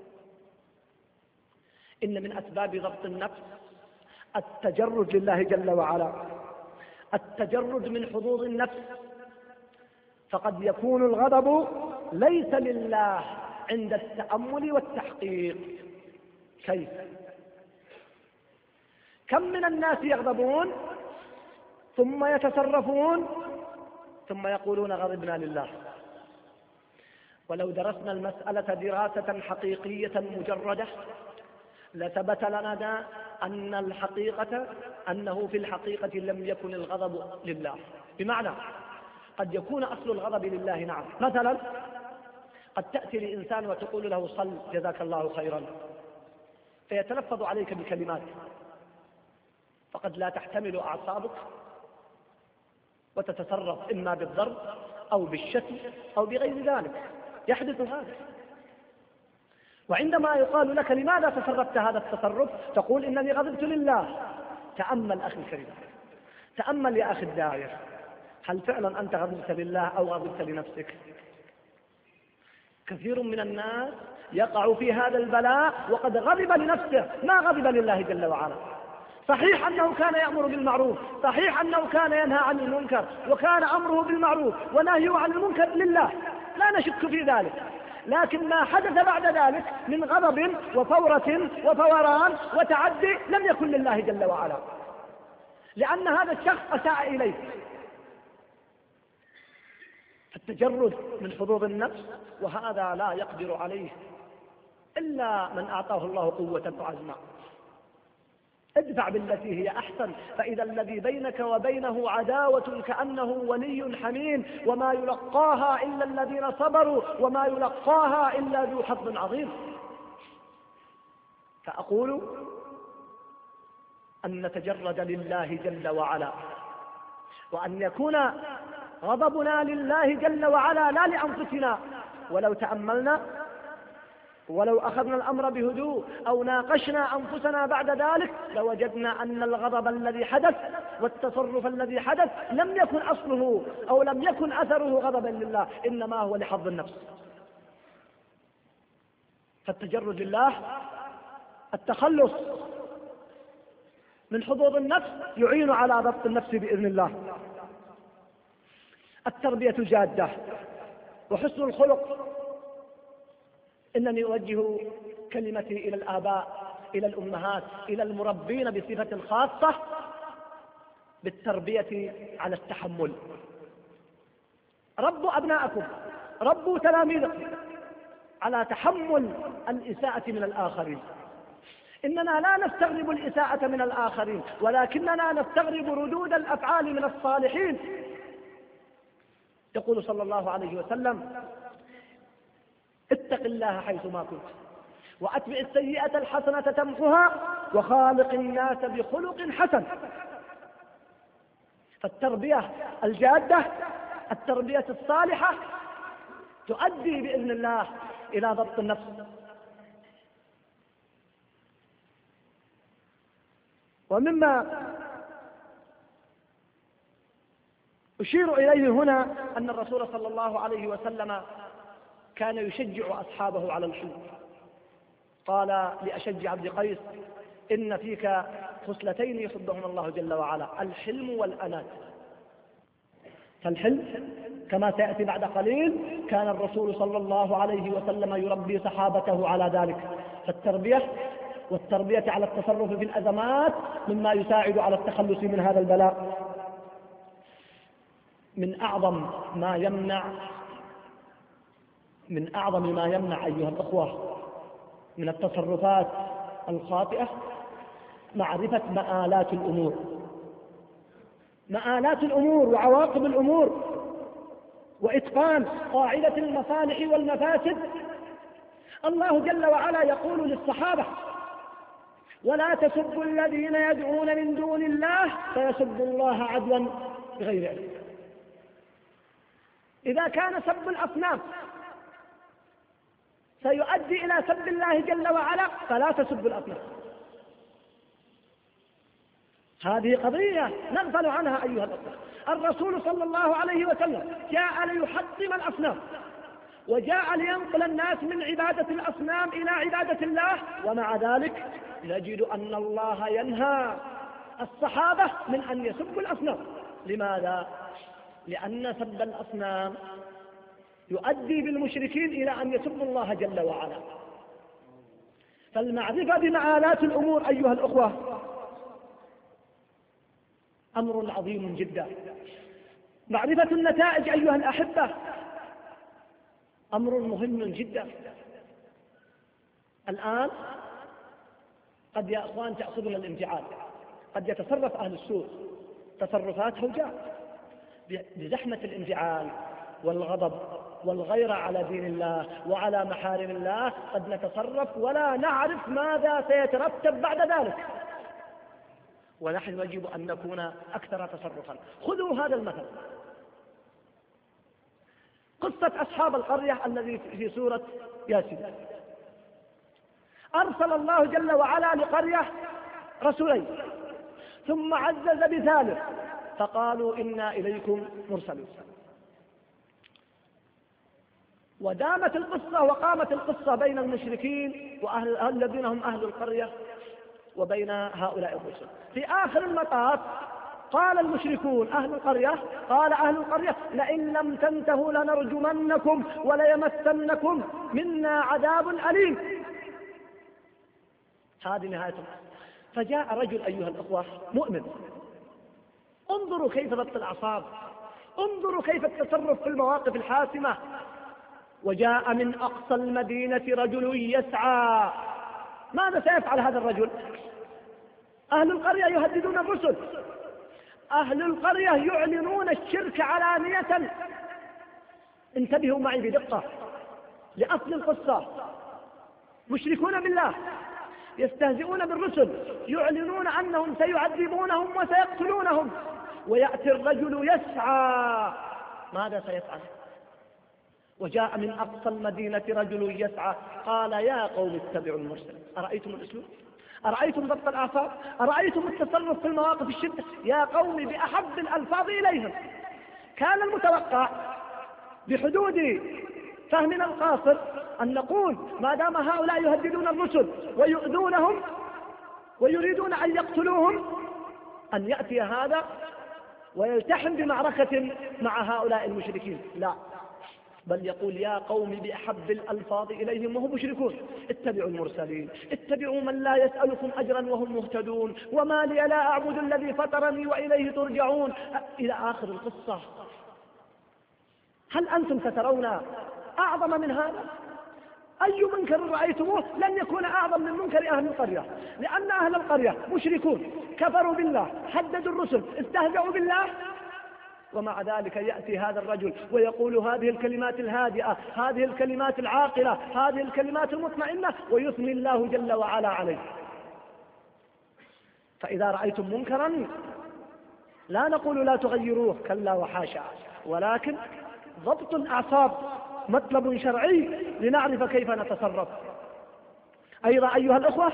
إن من أسباب ضبط النفس التجرد لله جل وعلا، التجرد من حظوظ النفس. فقد يكون الغضب ليس لله عند التأمل والتحقيق. كيف؟ كم من الناس يغضبون ثم يتصرفون ثم يقولون غضبنا لله. ولو درسنا المسألة دراسة حقيقية مجردة لثبت لنا أنه في الحقيقة لم يكن الغضب لله. بمعنى قد يكون أصل الغضب لله، نعم. مثلا قد تأتي لإنسان وتقول له: صل جزاك الله خيرا، فيتلفظ عليك بكلمات فقد لا تحتمل أعصابك وتتصرف إما بالضرب أو بالشتم أو بغير ذلك، يحدث هذا. وعندما يقال لك لماذا تصرفت هذا التصرف تقول إنني غضبت لله. تأمل أخي الكريم، تأمل يا أخي الداعية، هل فعلا أنت غضبت لله أو غضبت لنفسك؟ كثير من الناس يقع في هذا البلاء وقد غضب لنفسه ما غضب لله جل وعلا. صحيح أنه كان يأمر بالمعروف، صحيح أنه كان ينهى عن المنكر، وكان أمره بالمعروف ونهيه عن المنكر لله، لا نشك في ذلك، لكن ما حدث بعد ذلك من غضب وفورة وفوران وتعدي لم يكن لله جل وعلا، لأن هذا الشخص أساء إليه. التجرد من حظوظ النفس، وهذا لا يقدر عليه إلا من أعطاه الله قوة وعزما. ادفع بالتي هي أحسن، فإذا الذي بينك وبينه عداوة كأنه ولي حميم، وما يلقاها إلا الذين صبروا وما يلقاها إلا ذو حظ عظيم. فأقول أن نتجرد لله جل وعلا، وأن يكون غضبنا لله جل وعلا لا لأنفسنا. ولو تأملنا ولو أخذنا الأمر بهدوء أو ناقشنا أنفسنا بعد ذلك لوجدنا أن الغضب الذي حدث والتصرف الذي حدث لم يكن أصله أو لم يكن أثره غضبا لله، إنما هو لحظ النفس. فالتجرد لله، التخلص من حظوظ النفس يعين على ضبط النفس بإذن الله. التربية الجادة وحسن الخلق. إنني أوجه كلمتي إلى الآباء، إلى الأمهات، إلى المربين بصفة خاصة بالتربية على التحمل. ربوا أبناءكم، ربوا تلاميذكم على تحمل الإساءة من الآخرين. إننا لا نستغرب الإساءة من الآخرين، ولكننا نستغرب ردود الأفعال من الصالحين. يقول صلى الله عليه وسلم: اتق الله حيثما كنت، وأتبع السيئة الحسنة تمحها، وخالق الناس بخلق حسن. فالتربية الجادة، التربية الصالحة تؤدي بإذن الله إلى ضبط النفس. ومما أشير إليه هنا أن الرسول صلى الله عليه وسلم كان يشجع أصحابه على الحلم. قال لأشج عبد قيس: إن فيك خصلتين يحبهما الله جل وعلا، الحلم والأنات. فالحلم كما سيأتي بعد قليل كان الرسول صلى الله عليه وسلم يربي صحابته على ذلك. فالتربية والتربية على التصرف في الأزمات مما يساعد على التخلص من هذا البلاء. من أعظم ما يمنع أيها الأخوة من التصرفات الخاطئة معرفة مآلات الأمور وعواقب الأمور، وإتقان قاعدة المصالح والمفاسد. الله جل وعلا يقول للصحابة: ولا تسبوا الذين يدعون من دون الله فيسبوا الله عدوا بغير علم. إذا كان سب الأصنام سيؤدي إلى سب الله جل وعلا فلا تسبوا الأصنام. هذه قضية نغفل عنها أيها الأخوة. الرسول صلى الله عليه وسلم جاء ليحطم الأصنام، وجاء لينقل الناس من عبادة الأصنام إلى عبادة الله، ومع ذلك نجد أن الله ينهى الصحابة من أن يسبوا الأصنام. لماذا؟ لأن سب الأصنام يؤدي بالمشركين إلى أن يسبوا الله جل وعلا. فالمعرفة بمآلات الأمور أيها الأخوة أمر عظيم جدا. معرفة النتائج أيها الأحبة أمر مهم جدا. الآن قد يا أخوان تأخذنا الانفعال، قد يتصرف أهل السوء تصرفات هوجاء بزحمة الانفعال والغضب والغيرة على دين الله وعلى محارم الله، قد نتصرف ولا نعرف ماذا سيترتب بعد ذلك، ونحن يجب أن نكون أكثر تصرفا. خذوا هذا المثل: قصة أصحاب القرية الذي في سورة ياسين. أرسل الله جل وعلا لقرية رسولين ثم عزز بثالث فقالوا إنا إليكم مرسلون. ودامت القصة وقامت القصة بين المشركين الذين هم أهل القرية وبين هؤلاء الرسل. في آخر المطاف قال المشركون أهل القرية لئن لم تنتهوا لنرجمنكم وليمسنكم منا عذاب أليم. هذه نهاية القصة. فجاء رجل أيها الأخوة مؤمن، انظروا كيف ضبط الأعصاب، انظروا كيف التصرف في المواقف الحاسمة. وجاء من أقصى المدينة رجل يسعى. ماذا سيفعل هذا الرجل؟ أهل القرية يهددون الرسل، أهل القرية يعلنون الشرك علانية. انتبهوا معي بدقة لأصل القصة. مشركون بالله يستهزئون بالرسل، يعلنون أنهم سيعذبونهم وسيقتلونهم، ويأتي الرجل يسعى. ماذا سيفعل؟ وجاء من أقصى المدينة رجل يسعى قال يا قوم اتبعوا المرسل. أرأيتم الأسلوب؟ أرأيتم ضبط الأعصاب؟ أرأيتم التصرف في المواقف الشدة؟ يا قوم بأحب الألفاظ إليهم. كان المتوقع بحدود فهمنا القاصر أن نقول ما دام هؤلاء يهددون الرسل ويؤذونهم ويريدون أن يقتلوهم أن يأتي هذا ويلتحم بمعركة مع هؤلاء المشركين. لا، بل يقول يا قوم بأحب الألفاظ إليهم وهم مشركون اتبعوا المرسلين، اتبعوا من لا يسألكم أجرا وهم مهتدون، وما لي لا أعبد الذي فطرني وإليه ترجعون، إلى آخر القصة. هل أنتم سترون أعظم من هذا؟ أي منكر رأيتموه لن يكون أعظم من منكر أهل القرية، لأن أهل القرية مشركون كفروا بالله، حددوا الرسل، استهزأوا بالله، ومع ذلك يأتي هذا الرجل ويقول هذه الكلمات الهادئة، هذه الكلمات العاقلة، هذه الكلمات المطمئنة، ويثني الله جل وعلا عليه. فإذا رأيتم منكرا لا نقول لا تغيروه، كلا وحاشا، ولكن ضبط الأعصاب مطلب شرعي لنعرف كيف نتصرف. أيضا أيها الأخوة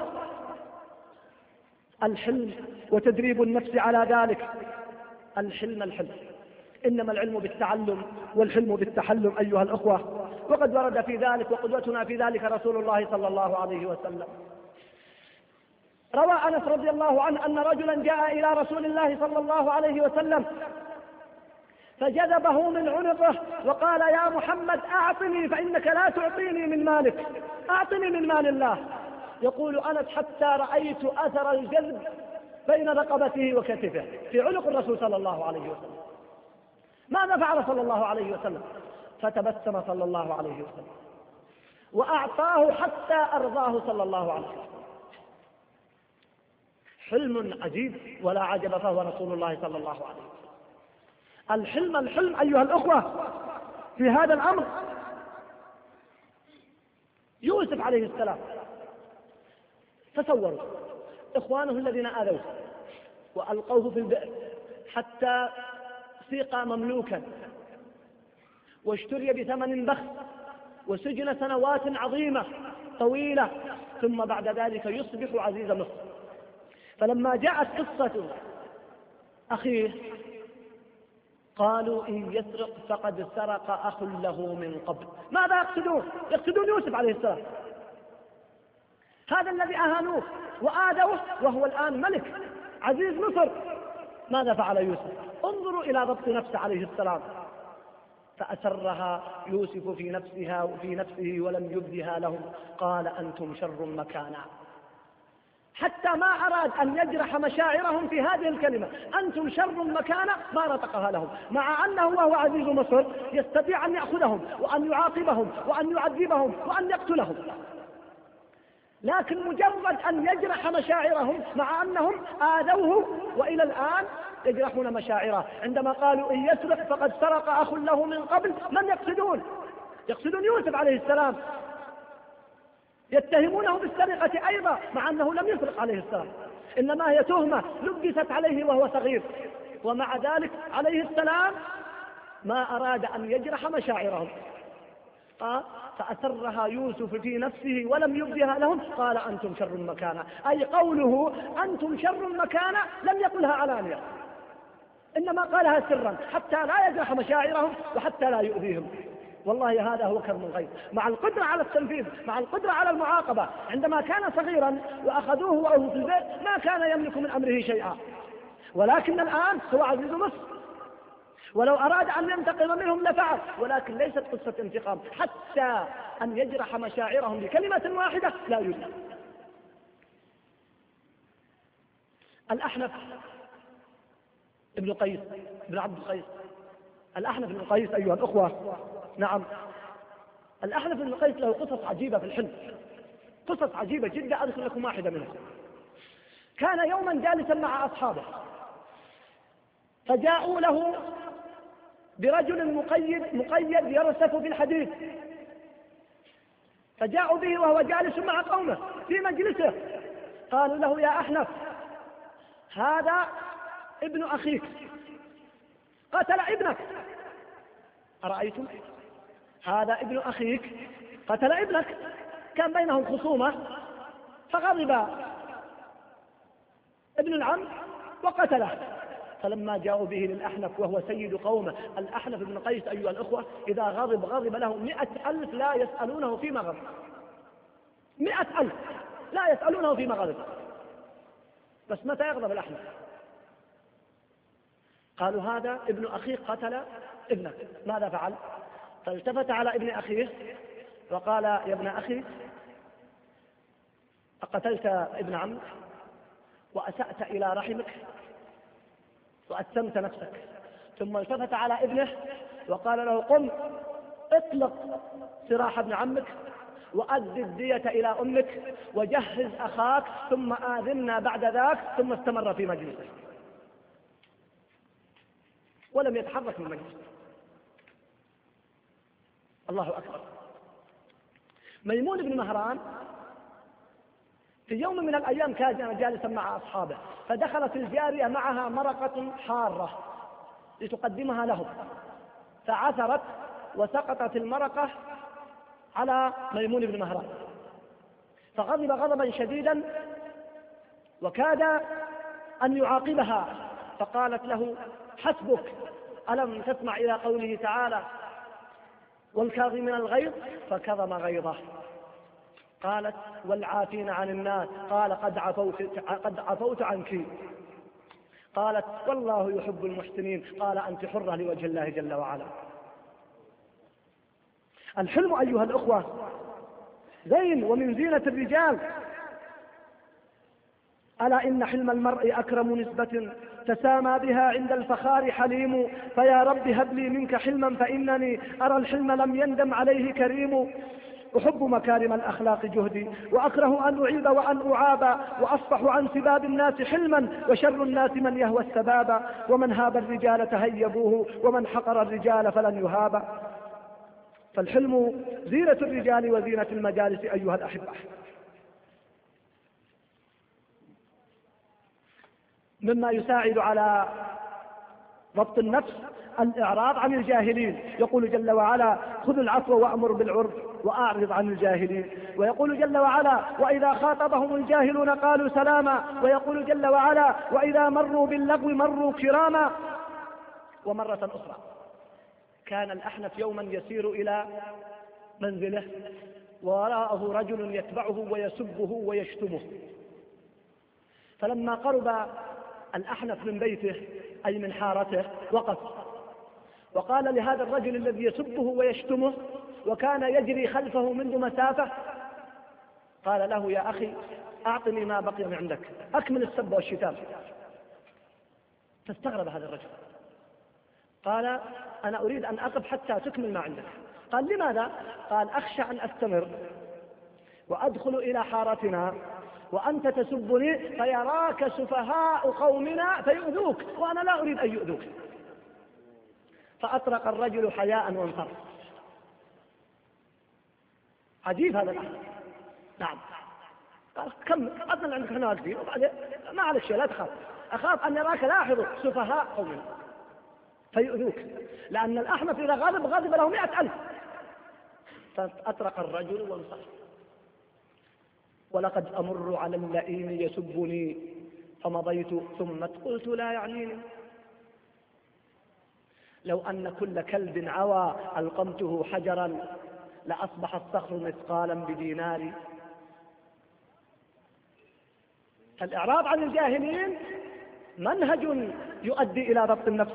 الحلم وتدريب النفس على ذلك. الحلم إنما العلم بالتعلم والحلم بالتحلم أيها الأخوة، وقد ورد في ذلك وقدوتنا في ذلك رسول الله صلى الله عليه وسلم. روى أنس رضي الله عنه أن رجلا جاء إلى رسول الله صلى الله عليه وسلم فجذبه من عنقه وقال يا محمد أعطني فإنك لا تعطيني من مالك، أعطني من مال الله. يقول أنس حتى رأيت أثر الجذب بين رقبته وكتفه في عنق الرسول صلى الله عليه وسلم. ماذا فعل صلى الله عليه وسلم؟ فتبسم صلى الله عليه وسلم وأعطاه حتى أرضاه صلى الله عليه وسلم. حلم عجيب ولا عجب، فهو رسول الله صلى الله عليه وسلم. الحلم أيها الأخوة في هذا الأمر. يوسف عليه السلام تصوروا إخوانه الذين آذوه وألقوه في البئر حتى سيق مملوكا واشتري بثمن بخس وسجن سنوات عظيمة طويلة، ثم بعد ذلك يصبح عزيز مصر. فلما جاءت قصة أخيه قالوا إن يسرق فقد سرق أخ له من قبل. ماذا يقصدون؟ يقصدون يوسف عليه السلام، هذا الذي أهانوه وآذوه وهو الآن ملك عزيز مصر. ماذا فعل يوسف؟ انظروا إلى ضبط نفسه عليه السلام. فأسرها يوسف في نفسه ولم يبدها لهم، قال أنتم شر مكانا. حتى ما أراد أن يجرح مشاعرهم في هذه الكلمة، أنتم شر مكانا، ما نطقها لهم، مع أنه وهو عزيز مصر يستطيع أن يأخذهم وأن يعاقبهم وأن يعذبهم وأن يقتلهم، لكن مجرد أن يجرح مشاعرهم مع أنهم آذوه وإلى الآن يجرحون مشاعره. عندما قالوا إن يسرق فقد سرق أخ له من قبل، من يقصدون؟ يقصدون يوسف عليه السلام، يتهمونه بالسرقة أيضا مع أنه لم يسرق عليه السلام، إنما هي تهمة لبست عليه وهو صغير. ومع ذلك عليه السلام ما أراد أن يجرح مشاعرهم. فأسرها يوسف في نفسه ولم يبدها لهم قال أنتم شر مكانا، أي قوله أنتم شر مكانا لم يقلها علانية، إنما قالها سرا حتى لا يجرح مشاعرهم وحتى لا يؤذيهم. والله هذا هو كرم الغيظ، مع القدرة على التنفيذ، مع القدرة على المعاقبة. عندما كان صغيرا وأخذوه وهو في البيت ما كان يملك من أمره شيئا، ولكن الآن هو عزيز مصر، ولو أراد أن ينتقم منهم لفعل، ولكن ليست قصة انتقام، حتى أن يجرح مشاعرهم بكلمة واحدة لا يوجد. الأحنف ابن قيس بن عبد القيس، الأحنف بن قيس أيها الأخوة، نعم، الأحنف بن قيس له قصص عجيبة في الحلم، قصص عجيبة جدا، أذكر لكم واحدة منها. كان يوما جالسا مع أصحابه فجاءوا له برجل مقيد يرسف في الحديد، فجاءوا به وهو جالس مع قومه في مجلسه، قالوا له يا أحنف هذا ابن أخيك قتل ابنك، أرأيتم؟ هذا ابن أخيك قتل ابنك. كان بينهم خصومة فغضب ابن العم وقتله. فلما جاءوا به للأحنف وهو سيد قومه، الأحنف بن قيس أيها الأخوة إذا غضب له 100,000 لا يسألونه فيما غضب، 100,000 لا يسألونه فيما غضب. بس متى يغضب الأحنف؟ قالوا هذا ابن أخيك قتل ابنك، ماذا فعل؟ فالتفت على ابن أخيه وقال يا ابن أخي أقتلت ابن عمك وأسأت إلى رحمك وأتمت نفسك. ثم التفت على ابنه وقال له قم اطلق سراح ابن عمك وأد الدية إلى أمك وجهز أخاك ثم آذنا بعد ذاك. ثم استمر في مجلسه ولم يتحرك من مجلسه. الله أكبر. ميمون بن مهران في يوم من الأيام كان جالسا مع أصحابه، فدخلت الجارية معها مرقة حارة لتقدمها لهم، فعثرت وسقطت المرقة على ميمون بن مهران، فغضب غضبا شديدا وكاد أن يعاقبها، فقالت له حسبك، ألم تسمع إلى قوله تعالى والكاظمين الغيظ فكظم غيظه. قالت والعافين عن الناس، قال قد عفوت عنك. قالت والله يحب المحسنين، قال أنت حرة لوجه الله جل وعلا. الحلم أيها الأخوة زين ومن زينة الرجال. ألا إن حلم المرء أكرم نسبة تسامى بها عند الفخار حليم، فيا رب هب لي منك حلما فإنني أرى الحلم لم يندم عليه كريم. أحب مكارم الأخلاق جهدي وأكره أن أعيب وأن أعاب، وأصفح عن سباب الناس حلما وشر الناس من يهوى السباب، ومن هاب الرجال تهيبوه ومن حقر الرجال فلن يهاب. فالحلم زينة الرجال وزينة المجالس أيها الأحبة. مما يساعد على ضبط النفس الإعراض عن الجاهلين. يقول جل وعلا خذ العفو وأمر بالعرف وأعرض عن الجاهلين. ويقول جل وعلا وإذا خاطبهم الجاهلون قالوا سلاما. ويقول جل وعلا وإذا مروا باللغو مروا كراما. ومرة أخرى كان الأحنف يوما يسير إلى منزله ووراءه رجل يتبعه ويسبه ويشتمه، فلما قرب الأحنف من بيته أي من حارته وقف وقال لهذا الرجل الذي يسبه ويشتمه وكان يجري خلفه منذ مسافة، قال له يا أخي أعطني ما بقي من عندك، أكمل السب والشتام. فاستغرب هذا الرجل، قال أنا أريد أن أقف حتى تكمل ما عندك. قال لماذا؟ قال أخشى أن أستمر وأدخل إلى حارتنا وأنت تسبني فيراك سفهاء قومنا فيؤذوك وأنا لا أريد أن يؤذوك. فأطرق الرجل حياء وانصرف. عجيب هذا الأمر. نعم. قال كم أظن عندك هنا كثير وبعدين ما عليك شيء لا تخاف، أخاف أن يراك لاحظ سفهاء قومنا. فيؤذوك، لأن الأحنف إذا غضب له 100,000. فأطرق الرجل وانصرف. ولقد أمر على اللئيم يسبني فمضيت ثم قلت لا يعنيني. لو أن كل كلب عوى ألقمته حجرا لأصبح الصخر مثقالا بدينار. فالإعراض عن الجاهلين منهج يؤدي إلى ضبط النفس.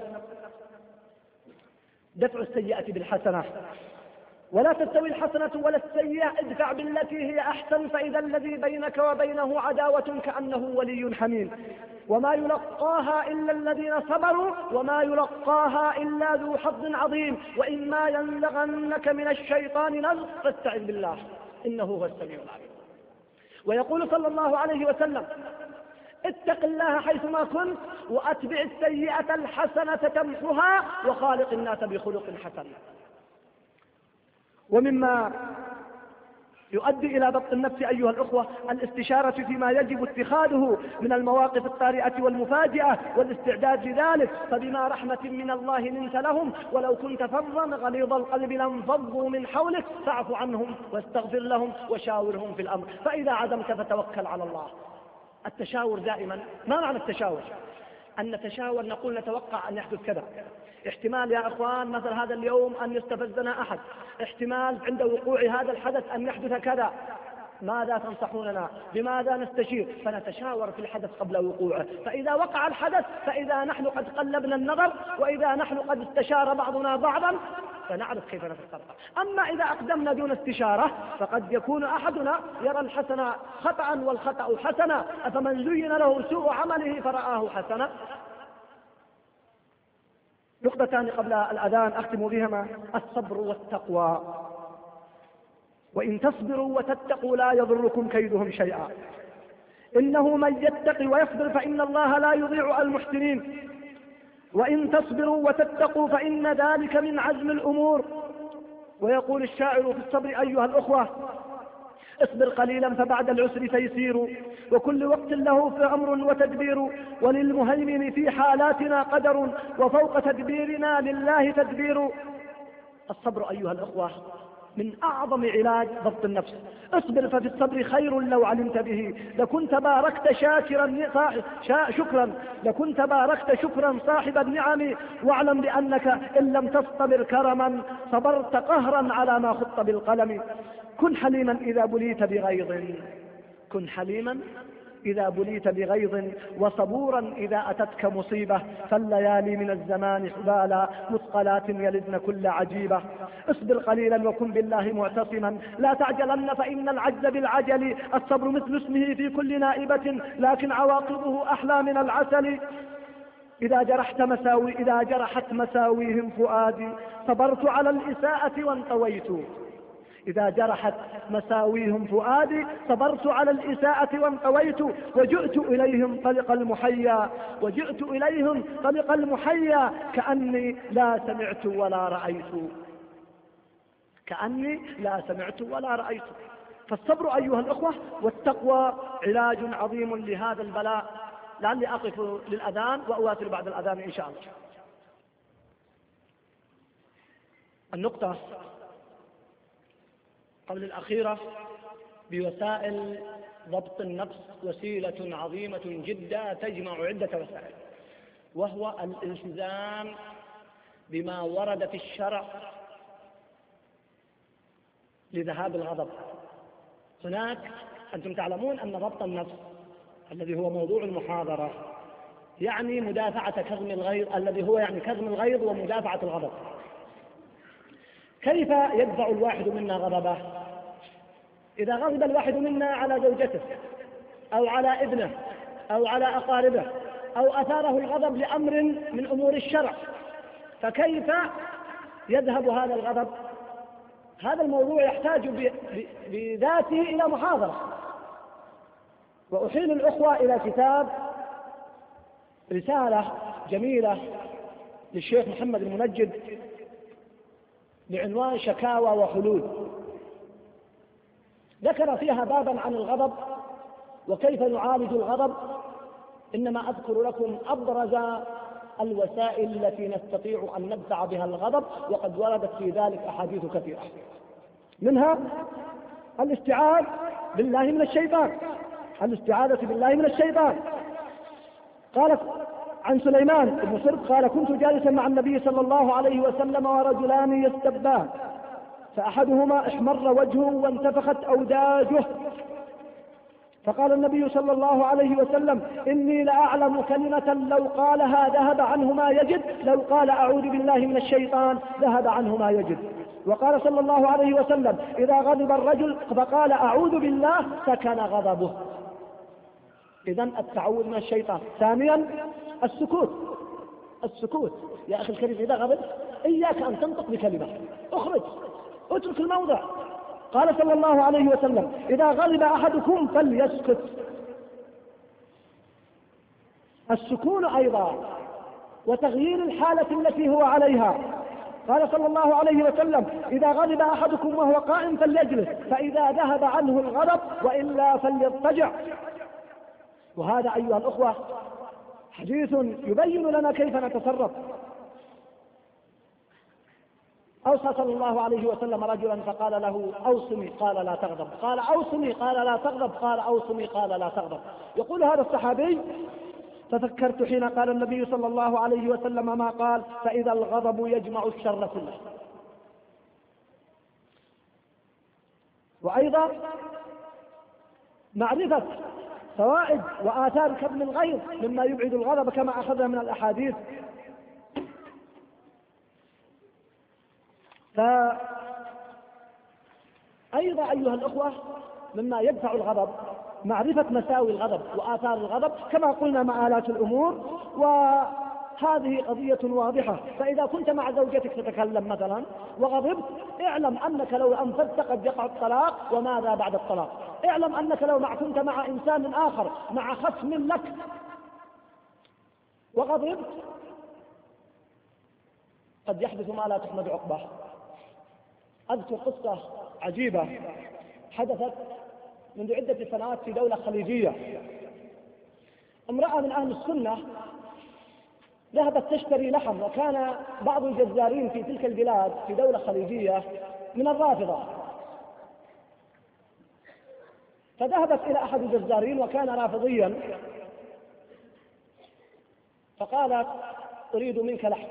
دفع السيئة بالحسنة، ولا تستوي الحسنة ولا السيئة، ادفع بالتي هي أحسن فإذا الذي بينك وبينه عداوة كأنه ولي حميم. وما يلقاها إلا الذين صبروا وما يلقاها إلا ذو حظ عظيم. وإما ينزغنك من الشيطان نزغ فاستعذ بالله إنه هو السميع العليم. ويقول صلى الله عليه وسلم اتق الله حيثما كنت وأتبع السيئة الحسنة تمحها وخالق الناس بخلق حسن. ومما يؤدي إلى ضبط النفس أيها الأخوة الاستشارة فيما يجب اتخاذه من المواقف الطارئة والمفاجئة والاستعداد لذلك. فبما رحمة من الله لنت لهم ولو كنت فظا غليظ القلب لانفضوا من حولك فاعف عنهم واستغفر لهم وشاورهم في الأمر. فإذا عزمت فتوكل على الله. التشاور دائما، ما معنى التشاور؟ أن نتشاور نقول نتوقع أن يحدث كذا، احتمال يا أخوان مثل هذا اليوم أن يستفزنا أحد، احتمال عند وقوع هذا الحدث أن يحدث كذا، ماذا تنصحوننا؟ بماذا نستشير؟ فنتشاور في الحدث قبل وقوعه. فإذا وقع الحدث فإذا نحن قد قلبنا النظر وإذا نحن قد استشار بعضنا بعضا فنعرف كيف نتصرف. أما إذا أقدمنا دون استشارة فقد يكون أحدنا يرى الحسن خطأ والخطأ حسنا. أفمن زين له سوء عمله فرآه حسنا. نقطتان قبل الأذان أختم بهما: الصبر والتقوى. وإن تصبروا وتتقوا لا يضركم كيدهم شيئا. إنه من يتقي ويصبر فإن الله لا يضيع المحسنين. وإن تصبروا وتتقوا فإن ذلك من عزم الأمور. ويقول الشاعر في الصبر أيها الأخوة: اصبر قليلا فبعد العسر تيسير وكل وقت له في أمر وتدبير وللمهيمن في حالاتنا قدر وفوق تدبيرنا لله تدبير. الصبر أيها الأخوة من أعظم علاج ضبط النفس. اصبر ففي الصبر خير لو علمت به لكنت باركت شكرا صاحب النعم. واعلم بأنك إن لم تصطبر كرما صبرت قهرا على ما خط بالقلم. كن حليما إذا بليت بغيظ وصبورا إذا أتتك مصيبة. فالليالي من الزمان حبالا مثقلات يلدن كل عجيبة. اصبر قليلا وكن بالله معتصما لا تعجلن فإن العجز بالعجل. الصبر مثل اسمه في كل نائبة لكن عواقبه أحلى من العسل. إذا جرحت مساويهم فؤادي صبرت على الإساءة وانطويت. إذا جرحت مساويهم فؤادي صبرت على الإساءة وانطويت. وجئت إليهم طلق المحيا كأني لا سمعت ولا رأيت. فالصبر أيها الأخوة والتقوى علاج عظيم لهذا البلاء. لعلي أقف للأذان وأواصل بعد الأذان إن شاء الله. النقطة قبل الأخيرة بوسائل ضبط النفس وسيلة عظيمة جدا تجمع عدة وسائل، وهو الالتزام بما ورد في الشرع لذهاب الغضب. هناك أنتم تعلمون أن ضبط النفس الذي هو موضوع المحاضرة يعني مدافعة كظم الغيظ، الذي هو يعني كظم الغيظ ومدافعة الغضب. كيف يدفع الواحد منا غضبه؟ إذا غضب الواحد منا على زوجته أو على ابنه أو على أقاربه أو أثاره الغضب لأمر من أمور الشرع، فكيف يذهب هذا الغضب؟ هذا الموضوع يحتاج بذاته إلى محاضرة. وأحيل الأخوة إلى كتاب رسالة جميلة للشيخ محمد المنجد بعنوان شكاوى وحلول، ذكر فيها بابا عن الغضب وكيف نعالج الغضب. إنما أذكر لكم أبرز الوسائل التي نستطيع أن ندفع بها الغضب، وقد وردت في ذلك أحاديث كثيرة، منها الاستعاذة بالله من الشيطان. الاستعاذة بالله من الشيطان. قالت عن سليمان بن سرد قال: كنت جالسا مع النبي صلى الله عليه وسلم ورجلان يستبان، فأحدهما احمر وجهه وانتفخت أوداجه، فقال النبي صلى الله عليه وسلم: إني لأعلم كلمة لو قالها ذهب عنه ما يجد، لو قال أعوذ بالله من الشيطان ذهب عنه ما يجد. وقال صلى الله عليه وسلم: إذا غضب الرجل فقال أعوذ بالله سكن غضبه. إذن التعوذ من الشيطان. ثانيا السكوت. يا أخي الكريم، إذا غضب إياك أن تنطق بكلمة، اخرج، اترك الموضع. قال صلى الله عليه وسلم: إذا غضب أحدكم فليسكت. السكون أيضا وتغيير الحالة التي هو عليها. قال صلى الله عليه وسلم: إذا غضب أحدكم وهو قائم فليجلس، فإذا ذهب عنه الغضب وإلا فليضطجع. وهذا أيها الأخوة حديث يبين لنا كيف نتصرف. أوصى صلى الله عليه وسلم رجلا فقال له: أوصني، قال لا تغضب، قال أوصني، قال لا تغضب، قال أوصني، قال لا تغضب. يقول هذا الصحابي: ففكرت حين قال النبي صلى الله عليه وسلم ما قال: فإذا الغضب يجمع الشر كله. وأيضا معرفة فوائد وآثار كظم الغيظ مما يبعد الغضب كما أخذنا من الأحاديث. فأيضا أيها الأخوة مما يدفع الغضب معرفة مساوي الغضب وآثار الغضب كما قلنا مآلات الأمور، وهذه قضية واضحة. فإذا كنت مع زوجتك تتكلم مثلا وغضبت، اعلم أنك لو أنفذت قد يقع الطلاق، وماذا بعد الطلاق؟ اعلم أنك لو كنت مع إنسان آخر مع خصم لك وغضبت قد يحدث ما لا تحمد عقباه. أذكر قصة عجيبة حدثت منذ عدة سنوات في دولة خليجية. امرأة من أهل السنة ذهبت تشتري لحم، وكان بعض الجزارين في تلك البلاد في دولة خليجية من الرافضة، فذهبت إلى أحد الجزارين وكان رافضيا، فقالت: أريد منك لحم.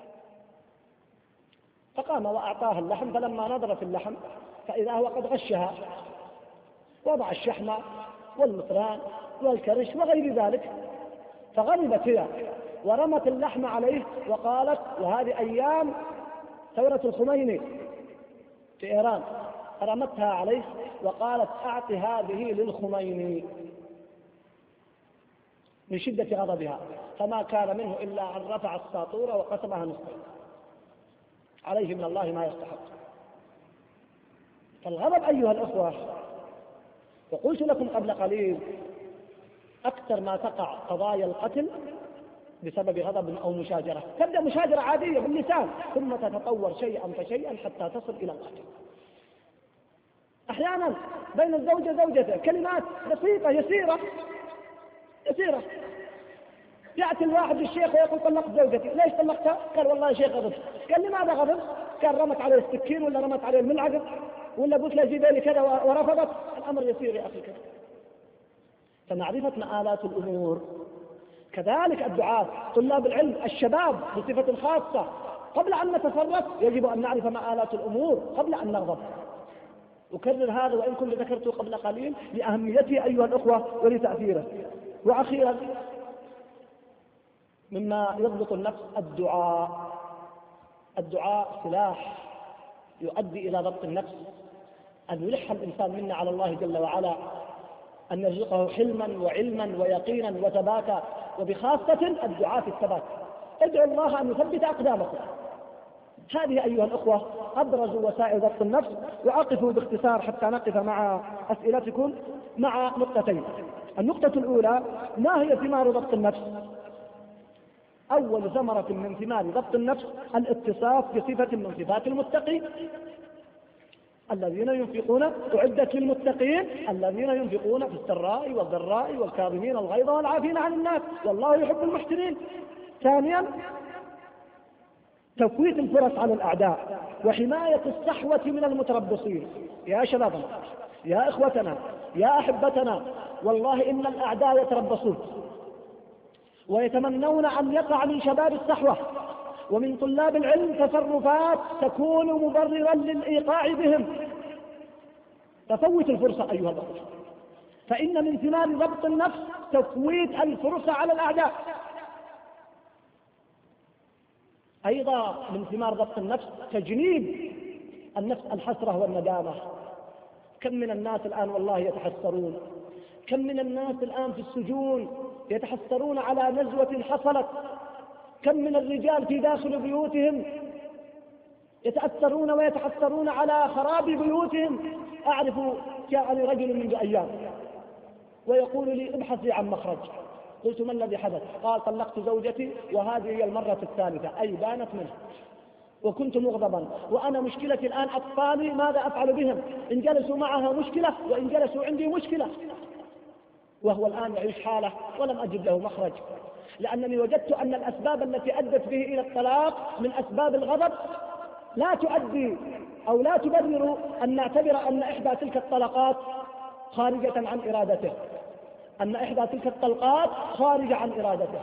فقام وأعطاها اللحم، فلما نظر في اللحم فإذا هو قد غشها، وضع الشحم والمطران والكرش وغير ذلك، فغضبت هي ورمت اللحم عليه وقالت، وهذه أيام ثورة الخميني في إيران، رمتها عليه وقالت: أعط هذه للخميني، من شدة غضبها. فما كان منه إلا أن رفع الساطورة وقسمها نصفين، عليه من الله ما يستحق. فالغضب أيها الأخوة، وقلت لكم قبل قليل أكثر ما تقع قضايا القتل بسبب غضب أو مشاجرة. تبدأ مشاجرة عادية باللسان ثم تتطور شيئا فشيئا حتى تصل إلى القتل. أحيانا بين الزوجة وزوجته كلمات بسيطة يسيرة، يأتي الواحد للشيخ ويقول: طلقت زوجتي. ليش طلقتها؟ قال: والله يا شيخ غضب. قال: لماذا غضب؟ قال: رمت عليه السكين، ولا رمت عليه الملعقة، ولا قلت له جيب لي كذا ورفضت. الأمر يسير يا أخي كذا. فمعرفة مآلات الأمور. كذلك الدعاة، طلاب العلم، الشباب بصفة خاصة، قبل أن نتصرف يجب أن نعرف مآلات الأمور قبل أن نغضب. أكرر هذا وإن كنت ذكرته قبل قليل لأهميته أيها الأخوة ولتأثيره. وأخيرا مما يضبط النفس الدعاء سلاح يؤدي إلى ضبط النفس، أن يلح الإنسان منا على الله جل وعلا، أن يرزقه حلما وعلما ويقينا وثباتا، وبخاصة الدعاء في الثبات. ادعوا الله أن يثبت أقدامكم. هذه أيها الأخوة أبرز وسائل ضبط النفس. وأقفوا باختصار حتى نقف مع أسئلتكم مع نقطتين. النقطة الأولى: ما هي ثمار ضبط النفس؟ أول ثمرة من ثمار ضبط النفس الاتصاف بصفة من صفات المتقين. الذين ينفقون، أعدت للمتقين الذين ينفقون في السراء والضراء والكاظمين الغيظ والعافين عن الناس والله يحب المحسنين. ثانيا تفويت الفرص على الأعداء وحماية الصحوة من المتربصين. يا شبابنا، يا إخوتنا، يا أحبتنا، والله إن الأعداء يتربصون ويتمنون أن يقع من شباب الصحوة ومن طلاب العلم تصرفات تكون مبررا للإيقاع بهم. تفوت الفرصة أيها الأخوة، فإن من ثمار ضبط النفس تفويت الفرصة على الأعداء. أيضا من ثمار ضبط النفس تجنيب النفس الحسرة والندامة. كم من الناس الآن والله يتحسرون، كم من الناس الآن في السجون يتحسرون على نزوة حصلت، كم من الرجال في داخل بيوتهم يتأثرون ويتحسرون على خراب بيوتهم. أعرف جاءني رجل منذ أيام ويقول لي ابحثي عن مخرج. قلت ما الذي حدث؟ قال طلقت زوجتي وهذه هي المرة الثالثة، أي بانت منها، وكنت مغضبا، وأنا مشكلتي الآن أطفالي ماذا أفعل بهم؟ إن جلسوا معها مشكلة وإن جلسوا عندي مشكلة. وهو الآن يعيش حاله ولم أجد له مخرج، لأنني وجدت أن الأسباب التي أدت به إلى الطلاق من أسباب الغضب لا تؤدي أو لا تبرر أن نعتبر أن إحدى تلك الطلقات خارجة عن إرادته، أن إحدى تلك الطلقات خارجة عن إرادته.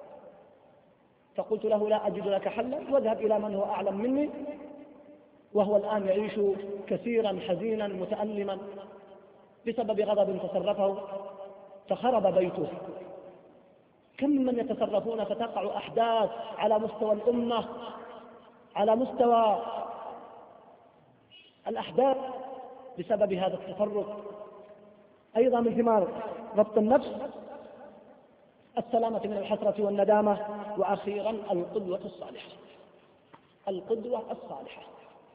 فقلت له لا أجد لك حلا، واذهب إلى من هو أعلم مني. وهو الآن يعيش كثيرا حزينا متألما بسبب غضب تصرفه فخرب بيته. كم من يتصرفون فتقع أحداث على مستوى الأمة، على مستوى الأحداث بسبب هذا التصرف. أيضا من ثمار ضبط النفس السلامة من الحسرة والندامة. وأخيرا القدوة الصالحة. القدوة الصالحة،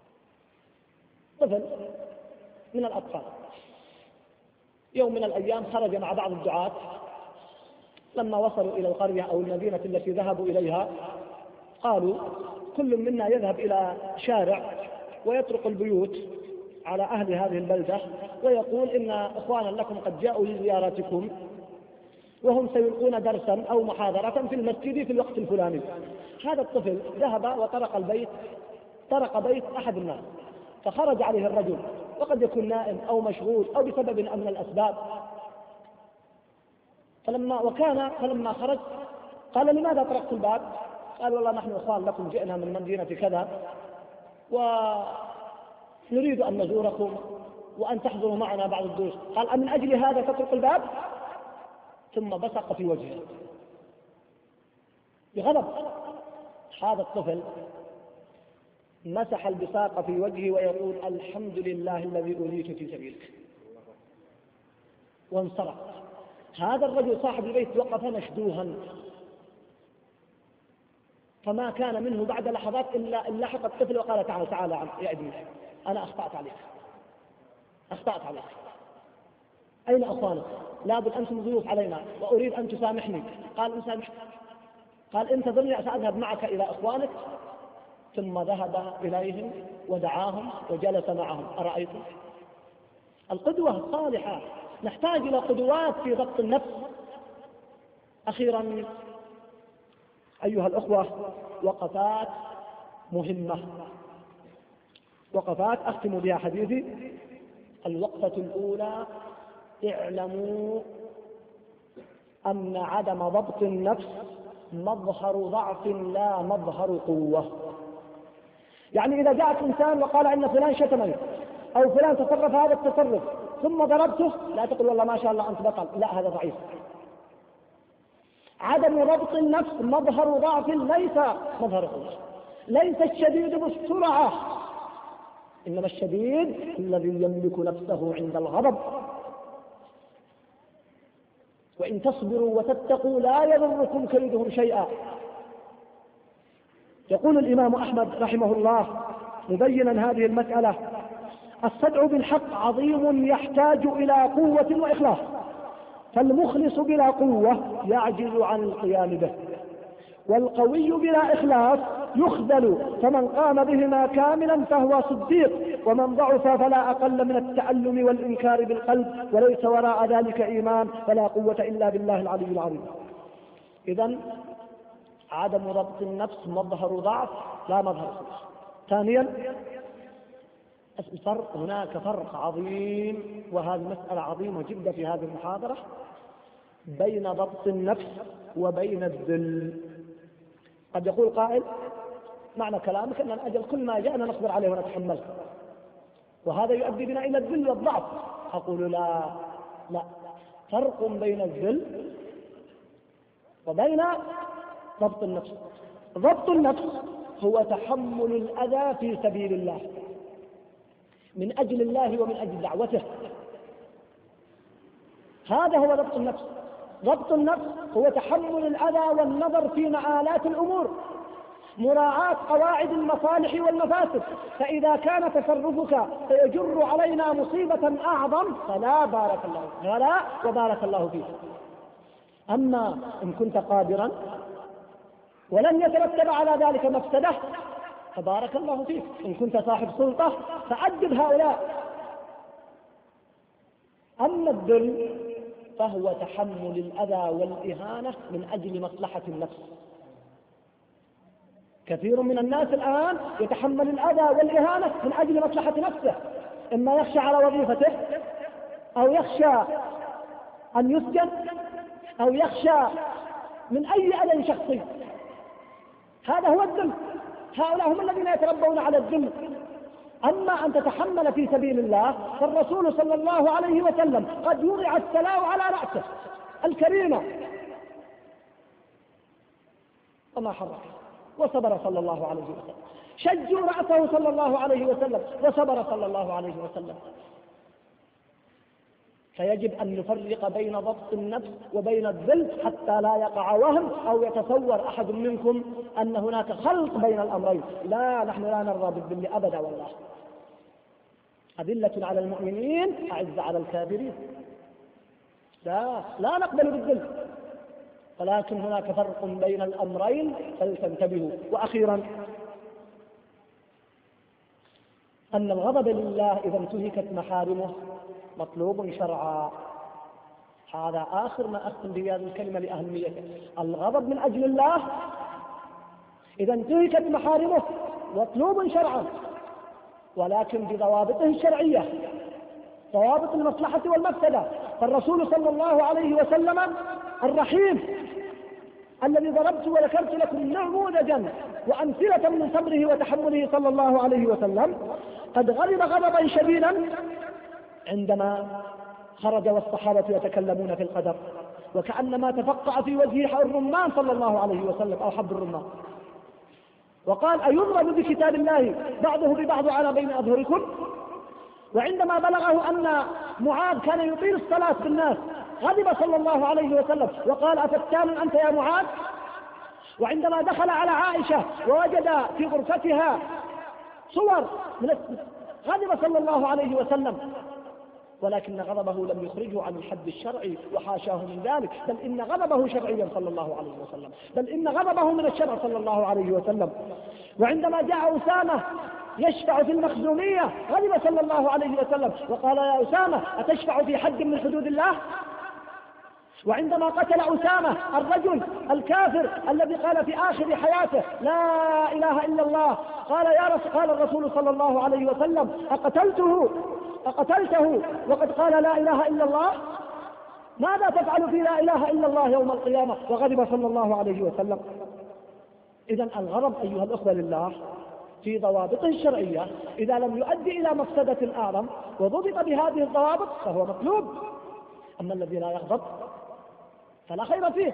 طفل من الأطفال يوم من الأيام خرج مع بعض الدعاة، لما وصلوا إلى القرية أو المدينة التي ذهبوا إليها قالوا كل منا يذهب إلى شارع ويطرق البيوت على أهل هذه البلدة ويقول إن إخوانا لكم قد جاءوا لزيارتكم وهم سيلقون درسا أو محاضرة في المسجد في الوقت الفلاني. هذا الطفل ذهب وطرق البيت، طرق بيت أحد الناس، فخرج عليه الرجل وقد يكون نائم أو مشغول أو بسبب من الأسباب. فلما خرج قال لماذا طرقت الباب؟ قال والله نحن إخوان لكم جئنا من مدينة كذا ونريد أن نزوركم وأن تحضروا معنا بعض الدروس. قال أمن أجل هذا تطرق الباب؟ ثم بصق في وجهه بغضب. هذا الطفل مسح البصاق في وجهه ويقول الحمد لله الذي أوليت في سبيلك، وانصرف. هذا الرجل صاحب البيت وقف مشدوها، فما كان منه بعد لحظات إلا أن لحق الطفل وقال تعال يا ابني أنا أخطأت عليك، أين أخوانك؟ لابد أنتم ضيوف علينا وأريد أن تسامحني. قال أسامحك. قال انتظرني سأذهب معك إلى إخوانك. ثم ذهب إليهم ودعاهم وجلس معهم. أرأيتم القدوة الصالحة؟ نحتاج إلى قدوات في ضبط النفس. أخيرا أيها الأخوة وقفات مهمة، وقفات أختم بها حديثي. الوقفة الأولى: اعلموا أن عدم ضبط النفس مظهر ضعف لا مظهر قوة. يعني إذا جاءت إنسان وقال إن فلان شتمني أو فلان تصرف هذا التصرف ثم ضربته، لا تقول والله ما شاء الله أنت بطل، لا، هذا ضعيف. عدم ضبط النفس مظهر ضعف ليس مظهر قوة. ليس الشديد بالسرعة، إنما الشديد الذي يملك نفسه عند الغضب. وإن تصبروا وتتقوا لا يضركم كيدهم شيئا. يقول الإمام أحمد رحمه الله مبينا هذه المسألة: الصدع بالحق عظيم يحتاج إلى قوة وإخلاص، فالمخلص بلا قوة يعجز عن القيام به، والقوي بلا إخلاص يخذل، فمن قام بهما كاملا فهو صديق، ومن ضعف فلا أقل من التألم والإنكار بالقلب، وليس وراء ذلك إيمان، فلا قوة إلا بالله العلي العظيم. إذن عدم ضبط النفس مظهر ضعف لا مظهر قوة. ثانيا هناك فرق عظيم، وهذه مسألة عظيمة جدا في هذه المحاضرة، بين ضبط النفس وبين الذل. قد يقول قائل معنى كلامك أن الأجل كل ما جاءنا نصبر عليه ونتحمله، وهذا يؤدي بنا إلى الذل والضعف. أقول لا، فرق بين الذل وبين ضبط النفس. ضبط النفس هو تحمل الأذى في سبيل الله من أجل الله ومن أجل دعوته، هذا هو ضبط النفس. ضبط النفس هو تحمل الأذى والنظر في مآلات الأمور، مراعاة قواعد المصالح والمفاسد، فإذا كان تصرفك سيجر علينا مصيبة أعظم فلا بارك الله ولا وبارك الله فيك. أما إن كنت قادرا ولن يترتب على ذلك مفسدة فبارك الله فيك. إن كنت صاحب سلطة فأدب هؤلاء. أما الذل فهو تحمل الأذى والإهانة من أجل مصلحة النفس. كثير من الناس الآن يتحمل الأذى والإهانة من أجل مصلحة نفسه، إما يخشى على وظيفته، أو يخشى أن يسجن، أو يخشى من أي أذى شخصي. هذا هو الذل. هؤلاء هم الذين يتربون على الذل. أما أن تتحمل في سبيل الله فالرسول صلى الله عليه وسلم قد وضع السلاو على رأسه الكريمة وما حرك، وصبر صلى الله عليه وسلم. شجوا رأسه صلى الله عليه وسلم وصبر صلى الله عليه وسلم. فيجب أن نفرق بين ضبط النفس وبين الذل حتى لا يقع وهم أو يتصور أحد منكم أن هناك خلط بين الأمرين. لا، نحن لا نرضى بالذل أبدا والله. أذلة على المؤمنين أعز على الكافرين. لا نقبل بالذل، ولكن هناك فرق بين الأمرين فلتنتبهوا. وأخيرا أن الغضب لله إذا انتهكت محارمه مطلوب شرعا. هذا آخر ما أختم بهذه الكلمة لأهميته. الغضب من أجل الله إذا انتهكت محارمه مطلوب شرعا، ولكن بضوابطه الشرعية، ضوابط المصلحة والمفسدة. فالرسول صلى الله عليه وسلم الرحيم الذي ضربت وذكرت لكم نموذجا وأمثلة من صبره وتحمله صلى الله عليه وسلم قد غضب غضبا شديدا عندما خرج والصحابة يتكلمون في القدر، وكأنما تفقع في وجهه الرمان صلى الله عليه وسلم أو حب الرمان، وقال أيضرب بكتاب الله بعضه ببعض على بين أظهركم. وعندما بلغه أن معاذ كان يطيل الصلاة بالناس غضب صلى الله عليه وسلم وقال أفتان أنت يا معاذ. وعندما دخل على عائشة ووجد في غرفتها صور غضب صلى الله عليه وسلم، ولكن غضبه لم يخرجه عن الحد الشرعي وحاشاه من ذلك، بل إن غضبه شرعيا صلى الله عليه وسلم، بل إن غضبه من الشرع صلى الله عليه وسلم. وعندما جاء أسامة يشفع في المخزومية غضب صلى الله عليه وسلم وقال يا أسامة أتشفع في حد من حدود الله؟ وعندما قتل أسامة الرجل الكافر الذي قال في آخر حياته لا إله إلا الله، قال الرسول صلى الله عليه وسلم أقتلته وقد قال لا إله إلا الله؟ ماذا تفعل في لا إله إلا الله يوم القيامة؟ وغضب صلى الله عليه وسلم. إذن الغضب أيها الأخوة لله في ضوابطه الشرعية إذا لم يؤدي إلى مفسدة أعظم وضبط بهذه الضوابط فهو مطلوب. أما الذي لا يغضب فلا خير فيه.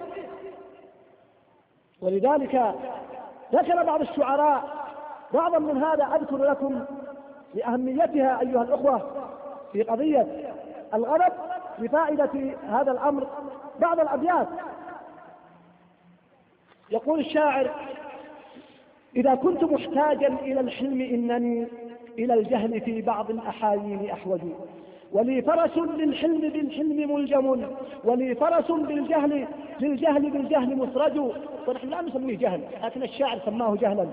ولذلك ذكر بعض الشعراء بعضا من هذا أذكر لكم لأهميتها أيها الأخوة في قضية الغضب لفائدة هذا الأمر. بعض الأبيات يقول الشاعر إذا كنت محتاجا إلى الحلم إنني إلى الجهل في بعض الأحايين أحوج، ولي فرس للحلم بالحلم ملجم، ولي فرس بالجهل مسرج. ونحن لا نسميه جهل، لكن الشاعر سماه جهلا.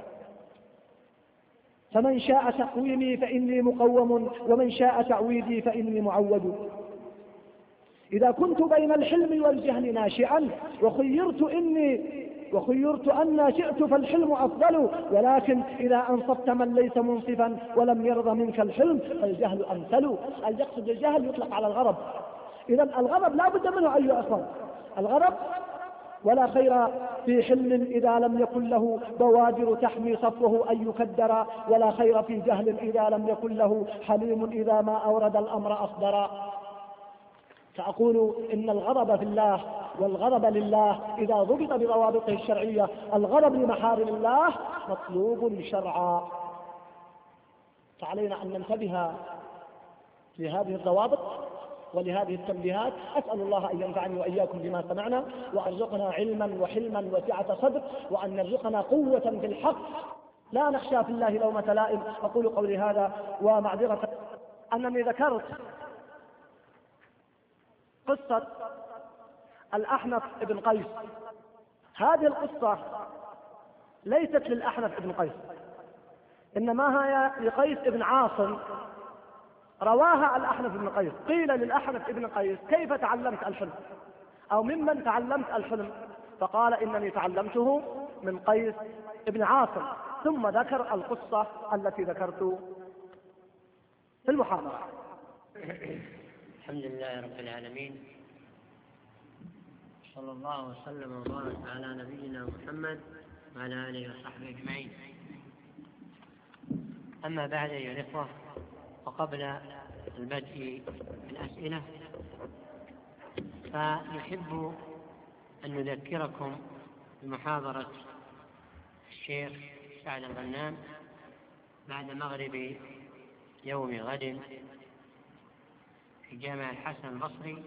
فمن شاء تقويمي فإني مقوم، ومن شاء تعويدي فإني معود. إذا كنت بين الحلم والجهل ناشئا، وخيرت إني وخيرت أن شئت فالحلم أفضل، ولكن إذا أنصفت من ليس منصفا ولم يرضى منك الحلم فالجهل أمثل. يقصد الجهل يطلق على الغضب. إذا الغضب لا بد منه أيها الأخوة، الغضب ولا خير في حلم إذا لم يكن له بوادر تحمي صفوه أن يكدر، ولا خير في جهل إذا لم يكن له حليم إذا ما أورد الأمر أصدر. فأقول إن الغضب في الله والغضب لله إذا ضبط بضوابطه الشرعية، الغضب لمحارم الله مطلوب شرعا. فعلينا أن ننتبه لهذه الضوابط ولهذه التنبيهات. أسأل الله أن ينفعني وإياكم بما سمعنا، وأرزقنا علما وحلما وسعة صدر، وأن يرزقنا قوة في الحق لا نخشى في الله لومة لائم. أقول قولي هذا ومعذرة أنني ذكرت قصة الأحنف بن قيس. هذه القصة ليست للأحنف بن قيس، إنما هي لقيس بن عاصم رواها الأحنف بن قيس. قيل للأحنف بن قيس: كيف تعلمت الحلم؟ أو ممن تعلمت الحلم؟ فقال: إنني تعلمته من قيس بن عاصم. ثم ذكر القصة التي ذكرت في المحاضرة. الحمد لله رب العالمين، صلى الله وسلم وبارك على نبينا محمد وعلى آله وصحبه أجمعين. أما بعد أيها الإخوة، وقبل البدء بالأسئلة فنحب أن نذكركم بمحاضرة الشيخ سعد الغنام بعد مغرب يوم غد في جامع الحسن البصري،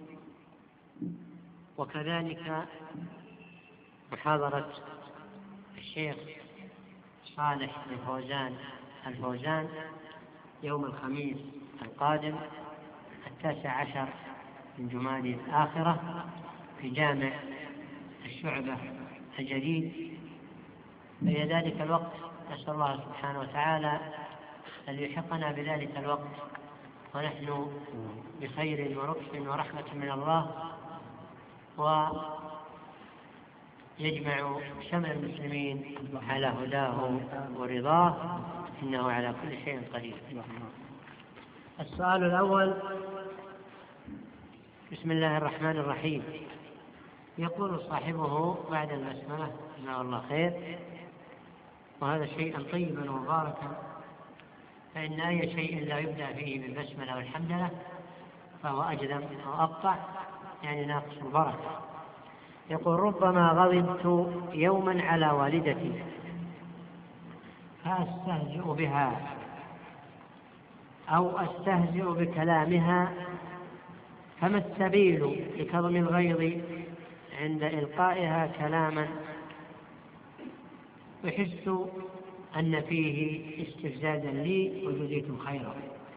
وكذلك محاضرة الشيخ صالح الفوزان يوم الخميس القادم 19 من جمادى الآخرة في جامع الشعبة الجديد. في ذلك الوقت نسأل الله سبحانه وتعالى أن يحقنا بذلك الوقت ونحن بخير ولطف ورحمة من الله، ويجمع شمل المسلمين على هداه ورضاه، إنه على كل شيء قدير. السؤال الأول: بسم الله الرحمن الرحيم. يقول صاحبه بعد البسملة: جزاه الله خير، وهذا شيئا طيبا ومباركا، فإن أي شيء لا يبدأ فيه بالبسملة والحمدلله فهو أجذب وأقطع، يعني ناقص البركة. يقول: ربما غضبت يوما على والدتي فأستهزئ بها أو أستهزئ بكلامها، فما السبيل لكظم الغيظ عند إلقائها كلاما أحس أن فيه استفزازا لي وجزيتم خيرا؟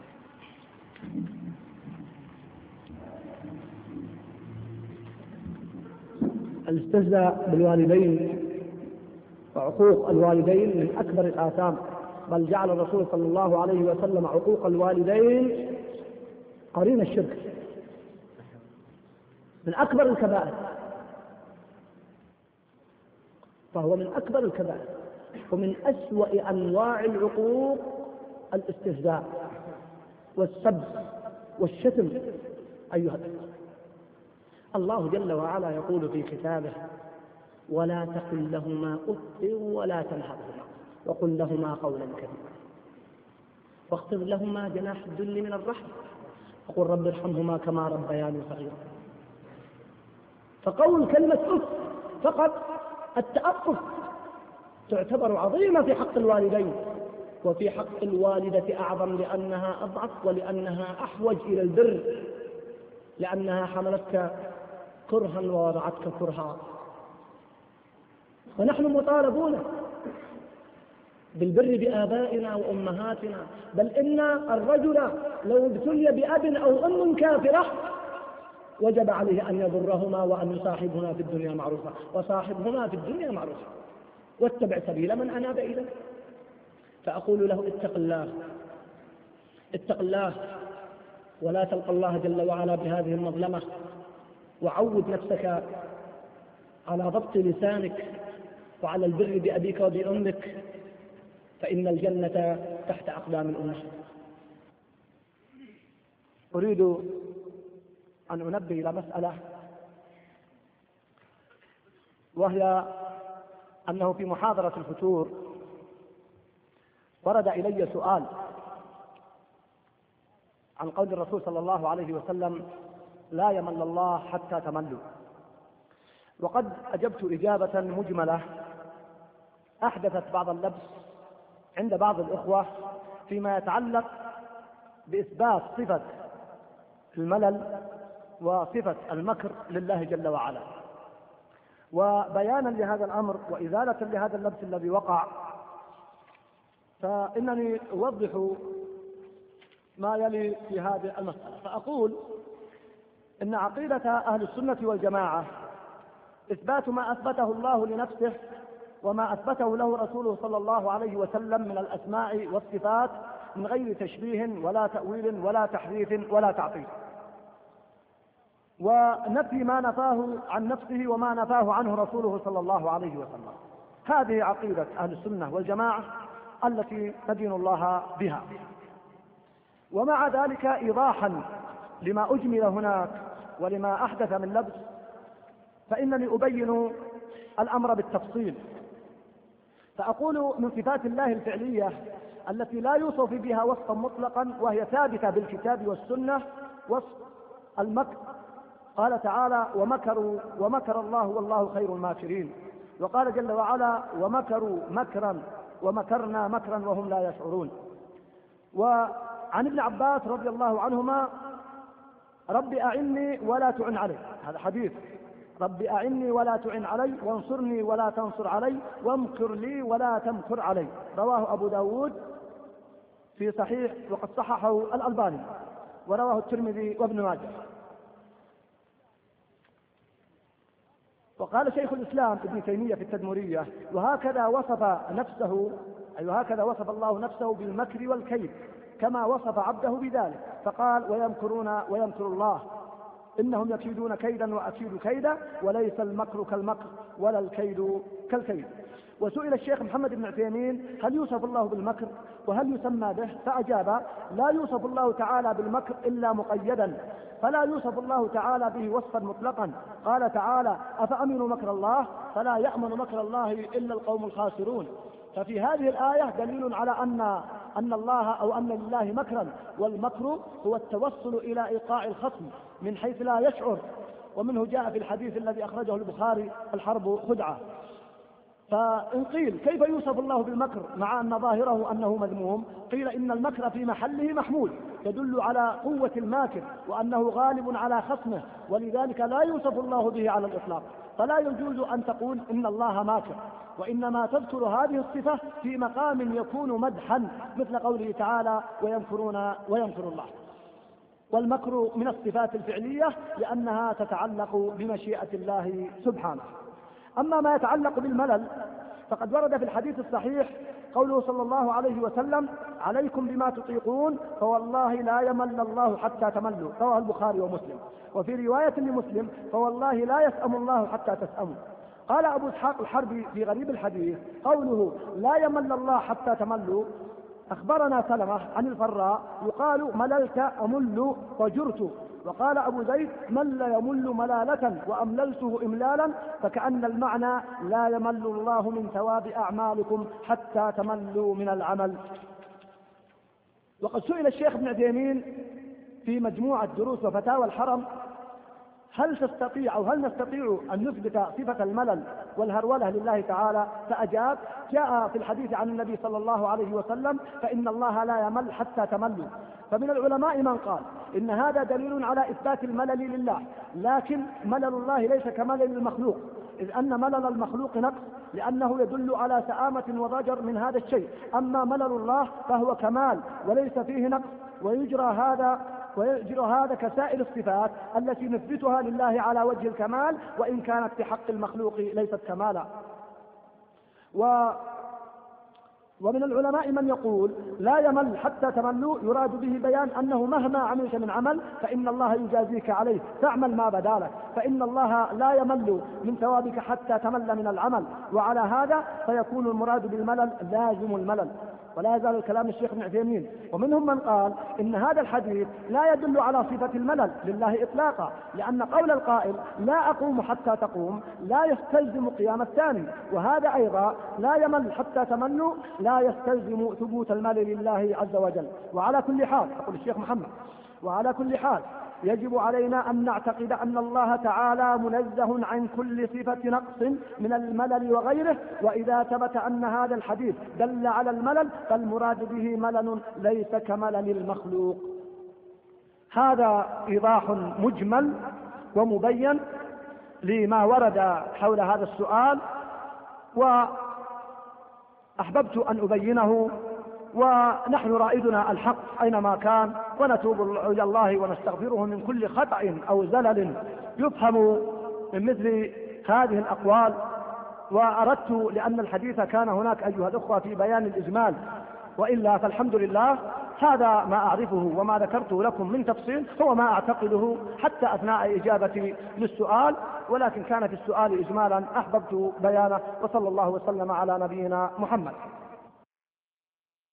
الاستهزاء بالوالدين وعقوق الوالدين من أكبر الآثام، بل جعل الرسول صلى الله عليه وسلم عقوق الوالدين قرين الشرك، من أكبر الكبائر، فهو من أكبر الكبائر. ومن أسوأ أنواع العقوق الاستهزاء والسب والشتم. أيها الأخوة، الله جل وعلا يقول في كتابه: ولا تقل لهما أف ولا تنهرهما وقل لهما قولا كريما واخفض لهما جناح الذل من الرحمة وقل رب ارحمهما كما ربياني صغيرا. فقول كلمة أف فقط التأفف تعتبر عظيمة في حق الوالدين، وفي حق الوالدة أعظم، لأنها أضعف ولأنها أحوج إلى البر، لأنها حملتك كرها ووضعتك كرها. ونحن مطالبون بالبر بآبائنا وأمهاتنا، بل إن الرجل لو ابتلي بأب أو أم كافرة وجب عليه أن يضرهما وأن يصاحبهما في الدنيا معروفة، وصاحبهما في الدنيا معروفة، واتبع سبيل من أناب إليه. فأقول له: اتق الله، اتق الله، ولا تلقى الله جل وعلا بهذه المظلمة. وعود نفسك على ضبط لسانك وعلى البر بأبيك وبأمك فإن الجنة تحت أقدام الأمة. أريد أن أنبه إلى مسألة، وهي أنه في محاضرة الفتور ورد إلي سؤال عن قول الرسول صلى الله عليه وسلم: لا يمل الله حتى تملوا. وقد أجبت إجابة مجملة أحدثت بعض اللبس عند بعض الإخوة فيما يتعلق بإثبات صفة الملل وصفة المكر لله جل وعلا. وبيانا لهذا الأمر وإزالة لهذا اللبس الذي وقع، فإنني أوضح ما يلي في هذه المسألة. فأقول إن عقيدة أهل السنة والجماعة إثبات ما أثبته الله لنفسه وما أثبته له رسوله صلى الله عليه وسلم من الأسماء والصفات من غير تشبيه ولا تأويل ولا تحريف ولا تعطيل، ونفي ما نفاه عن نفسه وما نفاه عنه رسوله صلى الله عليه وسلم. هذه عقيدة أهل السنة والجماعة التي ندين الله بها. ومع ذلك إيضاحا لما أجمل هناك ولما أحدث من لبس، فإنني أبين الأمر بالتفصيل. فأقول من صفات الله الفعلية التي لا يوصف بها وصفا مطلقا وهي ثابتة بالكتاب والسنة وصف المكر. قال تعالى: ومكروا ومكر الله والله خير الماكرين. وقال جل وعلا: ومكروا مكرا ومكرنا مكرا وهم لا يشعرون. وعن ابن عباس رضي الله عنهما: رب أعني ولا تعن علي. هذا حديث: رب أعني ولا تعن علي وانصرني ولا تنصر علي وامكر لي ولا تمكر علي. رواه أبو داود في صحيح وقد صححه الألباني، ورواه الترمذي وابن ماجه. وقال شيخ الإسلام ابن تيمية في التدمرية: وهكذا وصف نفسه، أي وهكذا وصف الله نفسه بالمكر والكيد كما وصف عبده بذلك، فقال: ويمكرون ويمكر الله إنهم يكيدون كيدا وأكيد كيدا وليس المكر كالمكر ولا الكيد كالكيد. وسئل الشيخ محمد بن عثيمين: هل يوصف الله بالمكر وهل يسمى به؟ فأجاب: لا يوصف الله تعالى بالمكر إلا مقيدا، فلا يوصف الله تعالى به وصفا مطلقا. قال تعالى: أفأمنوا مكر الله فلا يأمن مكر الله إلا القوم الخاسرون. ففي هذه الآية دليل على أن الله أو أن لله مكرا، والمكر هو التوصل إلى إيقاع الخصم من حيث لا يشعر. ومنه جاء في الحديث الذي أخرجه البخاري: الحرب خدعة. فإن قيل كيف يوصف الله بالمكر مع أن ظاهره أنه مذموم؟ قيل إن المكر في محله محمود، يدل على قوة الماكر وأنه غالب على خصمه، ولذلك لا يوصف الله به على الإطلاق. فلا يجوز أن تقول إن الله ماكر، وإنما تذكر هذه الصفة في مقام يكون مدحا، مثل قوله تعالى: ويمكرون ويمكر الله. والمكر من الصفات الفعلية لأنها تتعلق بمشيئة الله سبحانه. أما ما يتعلق بالملل فقد ورد في الحديث الصحيح قوله صلى الله عليه وسلم: عليكم بما تطيقون فوالله لا يمل الله حتى تملوا. رواه البخاري ومسلم. وفي رواية لمسلم: فوالله لا يسأم الله حتى تسأموا. قال أبو إسحاق الحربي في غريب الحديث: قوله لا يمل الله حتى تملوا أخبرنا سلمة عن الفراء يقال: مللت أمل وجرت. وقال أبو زيد: مل يمل ملالة وأمللته إملالا، فكأن المعنى لا يمل الله من ثواب أعمالكم حتى تملوا من العمل. وقد سئل الشيخ ابن عثيمين في مجموعة دروس وفتاوى الحرم: هل نستطيع أن نثبت صفة الملل والهرولة لله تعالى؟ فأجاب: جاء في الحديث عن النبي صلى الله عليه وسلم: فإن الله لا يمل حتى تملوا. فمن العلماء من قال إن هذا دليل على إثبات الملل لله، لكن ملل الله ليس كملل المخلوق، إذ أن ملل المخلوق نقص لأنه يدل على سآمة وضجر من هذا الشيء. أما ملل الله فهو كمال وليس فيه نقص، ويجرى هذا كسائر الصفات التي نثبتها لله على وجه الكمال، وإن كانت في حق المخلوق ليست كمالا. ومن العلماء من يقول لا يمل حتى تملوا، يراد به بيان أنه مهما عملت من عمل فإن الله يجازيك عليه، تعمل ما بدالك، فإن الله لا يمل من ثوابك حتى تمل من العمل. وعلى هذا فيكون المراد بالملل لازم الملل. ولا يزال الكلام الشيخ ابن عثيمين. ومنهم من قال إن هذا الحديث لا يدل على صفة الملل لله إطلاقا، لأن قول القائل لا أقوم حتى تقوم لا يستلزم قيام الثاني، وهذا أيضا لا يمل حتى تملوا لا يستلزم ثبوت الملل لله عز وجل. وعلى كل حال، يقول الشيخ محمد، وعلى كل حال يجب علينا أن نعتقد أن الله تعالى منزه عن كل صفة نقص من الملل وغيره. وإذا ثبت أن هذا الحديث دل على الملل فالمراد به ملل ليس كملل المخلوق. هذا إيضاح مجمل ومبين لما ورد حول هذا السؤال، وأحببت أن أبينه. ونحن رائدنا الحق أينما كان، ونتوب إلى الله ونستغفره من كل خطأ أو زلل يفهم من مثل هذه الأقوال. وأردت لأن الحديث كان هناك أيها الأخوة في بيان الإجمال، وإلا فالحمد لله هذا ما أعرفه وما ذكرته لكم من تفصيل هو ما أعتقده حتى أثناء إجابتي للسؤال، ولكن كان في السؤال إجمالا أحببت بيانه. وصلى الله وسلم على نبينا محمد.